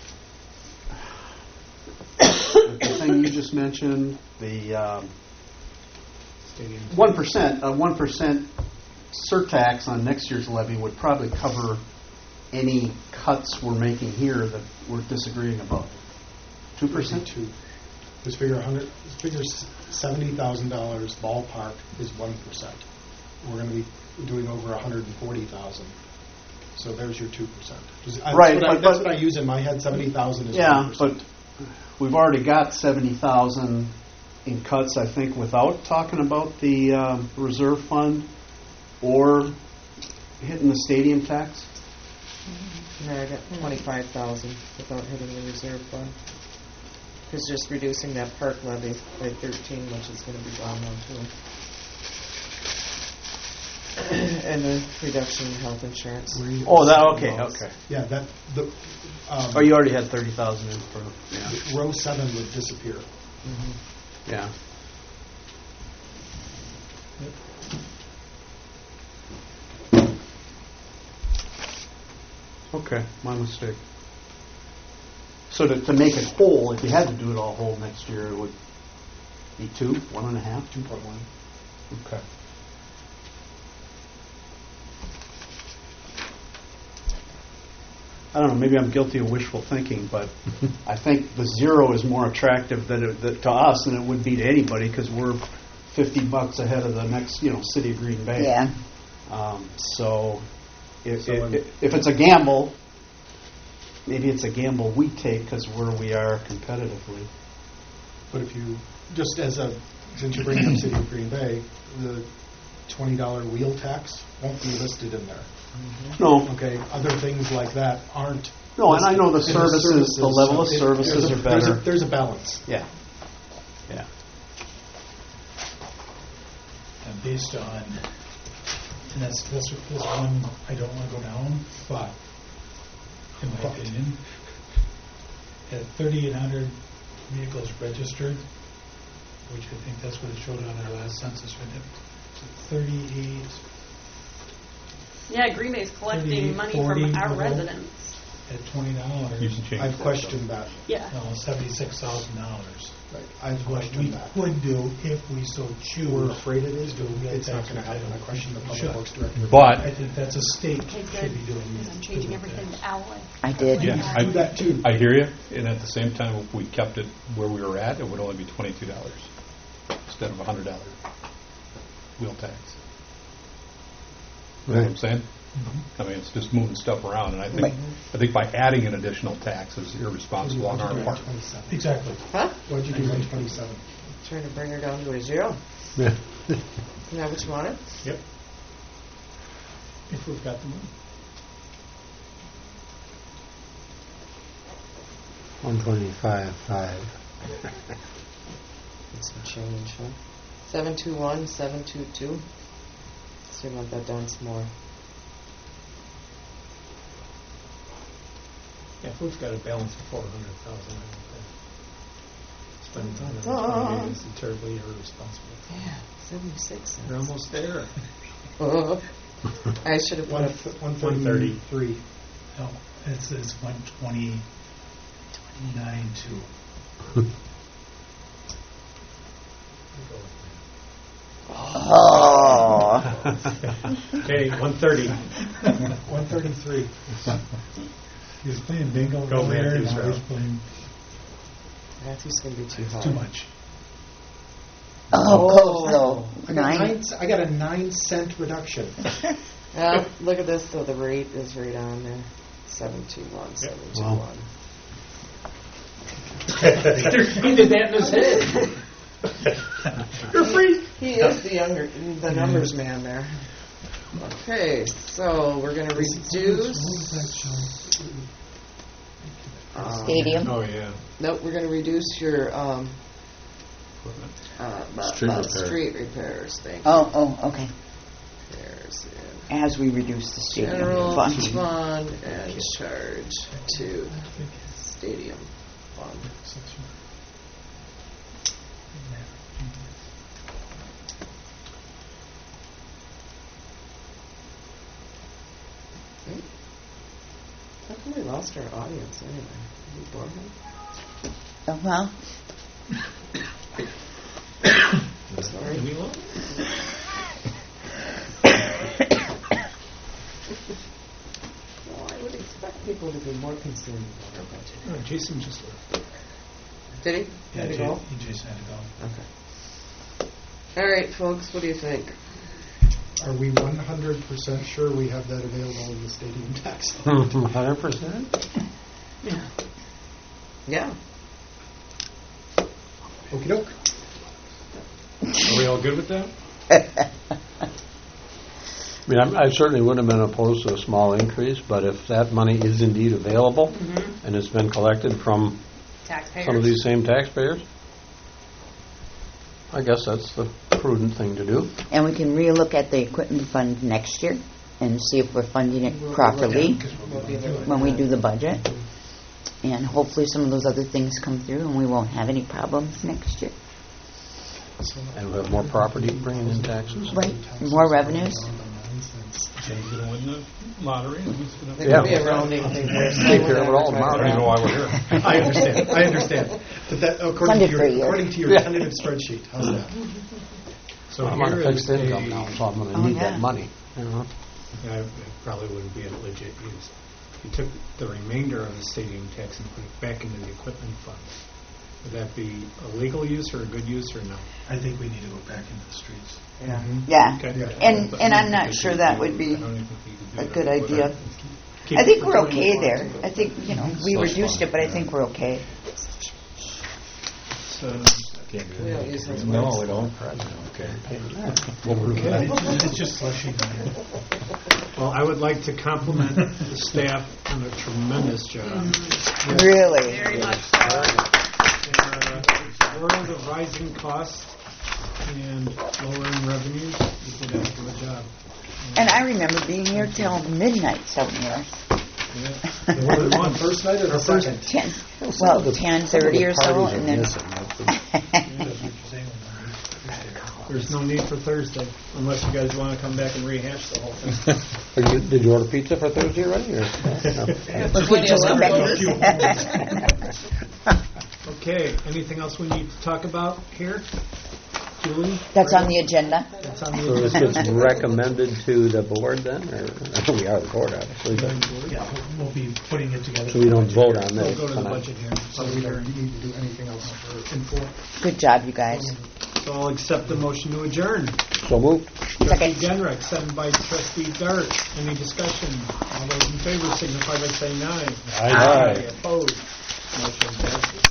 the thing you just mentioned, the Stadium. 1%, a 1% surtax on next year's levy would probably cover any cuts we're making here that we're disagreeing about. 2%? Two. Just figure $70,000 ballpark is 1%. We're going to be doing over 140,000. So there's your 2%. Right, That's but- what I use in my head. 70,000 is Yeah, 1%. but we've already got 70,000 in cuts, I think, without talking about the reserve fund or hitting the stadium tax. No, I got 25,000 without hitting the reserve fund. Because just reducing that park levy by 13, which is going to be gone now too. And the reduction in health insurance. Oh, that okay. Yeah, that the. Oh, you already had 30,000 in for. Yeah. Row 7 would disappear. Yeah. Okay, my mistake. So to make it whole, if you had to do it all whole next year, it would be 2, 1.5? 2.1. Okay. I don't know, maybe I'm guilty of wishful thinking, but I think the 0 is more attractive to us than it would be to anybody, because we're $50 ahead of the next, city of Green Bay. Yeah. So if it's a gamble, maybe it's a gamble we take because where we are competitively. But if you, just since you're bringing up City of Green Bay, the $20 wheel tax won't be listed in there. No. Okay, other things like that aren't. No, and I know the listed. services, the level of so services are better. There's a balance. Yeah. Yeah. And based on, and that's one I don't want to go down, but in my opinion, at 3,800 vehicles registered, which I think that's what it showed on our last census, right? 38. Yeah, Green Bay's collecting 38, money 40 from our level. residents. At $20, You can change I've that, questioned though. that. Yeah. no, $76,000. Right. I've What we questioned that. could do if we so choose. We're afraid it is, to but wheel it's not tax going to happen. I entitlement. question the We public should. works director. I But, think that's a state Okay, should good. be doing Because it. I'm changing everything our way. I did. yeah, I do that too. I hear you, and at the same time, if we kept it where we were at, it would only be $22 instead of $100 wheel tax. You know what I'm saying? I mean, it's just moving stuff around, and Right. I think by adding an additional tax is irresponsible on our part. 127. Exactly. Huh? What'd you do, 127? Trying to bring her down to a 0. Yeah. Isn't that what you wanted? Yep. If we've got the money. 125.5. Need some change, huh? 721, 722. So you want that down some more. Yeah, if we've got a balance of 400,000, spending Dun, dun, 128 dun. is terribly irresponsible. Yeah, 76 cents. We're almost there. I should have put up 133. No, it's 129.2. Oh. Okay, 130. 133. He was playing bingo Go earlier, and Matthews, now he's Ralph. playing Matthew's going to be too high. too much. Oh, close though. I got 9. I got a 9-cent reduction. Well, look at this, though. The rate is right on there. 721, 721. He did that in his head. You're free. He is the numbers man there. Okay, so we're going to reduce. Stadium. Oh, yeah. Nope, we're going to reduce your Street repair. street repairs. Thank you. Oh, okay. Repairs in As we reduce the stadium general fund. fund and charge to stadium fund. How come we lost our audience anyway? Did we bore him? Oh, well, Sorry. Well, I would expect people to be more concerned about our budget. Oh, Jason just left. Did he? Yeah, Had to go? he just had to go. Okay. All right, folks, what do you think? Are we 100% sure we have that available in the stadium tax? 100%? Yeah. Okey doke. Are we all good with that? I mean, I certainly wouldn't have been opposed to a small increase, but if that money is indeed available and it's been collected from Taxpayers. some of these same taxpayers, I guess that's the prudent thing to do. and we can relook at the equipment fund next year and see if we're funding it We'll be properly We'll be looking when we at do it. the budget. And hopefully some of those other things come through and we won't have any problems next year. And we'll have more property bringing in taxes. Right, more revenues. Jen's going to win the lottery, and he's going There to... could be a rounding thing there. Take care of it all tomorrow. You know why we're here. I understand. But that, Funded for a year. according to your tentative spreadsheet, how's that? So I'm on a here fixed is income now, so I'm going to Oh, need yeah. that money. You know? It probably wouldn't be a legit use. If you took the remainder of the stadium tax and put it back into the equipment fund, would that be a legal use or a good use or no? I think we need to go back into the streets. Yeah. Yeah. Okay. And I'm not sure that would be I don't even think you could do a that. good idea. Keep I think it we're for okay 24. there. I think, we reduced it, but I think we're okay. So, Can't do We don't that. use those No, words. we don't. Okay. It's just slushing. well, I would like to compliment the staff on a tremendous job. Really. Very much so. In a world of rising costs and lowering revenues, you did a heck of a job. And I remember being here till midnight some years. The one that won. First night or the second? 10:30 or so, and then... There's no need for Thursday, unless you guys want to come back and rehash the whole thing. Did you order pizza for Thursday already? Or? No. Let's wait till Sunday. Okay, anything else we need to talk about here? Julie? That's on the agenda. That's on the So this agenda. gets recommended to the board then? Or, we are the board, obviously, but, Yeah, we'll be putting it together. so we don't vote on We'll this go to the tonight. budget hearing. So we don't need to do anything else for info. Good job, you guys. So I'll accept the motion to adjourn. So moved. Trustee Second. Genrick, second by Trustee Dart. Any discussion? All those in favor signify by saying aye. Aye. Opposed? Motion passes.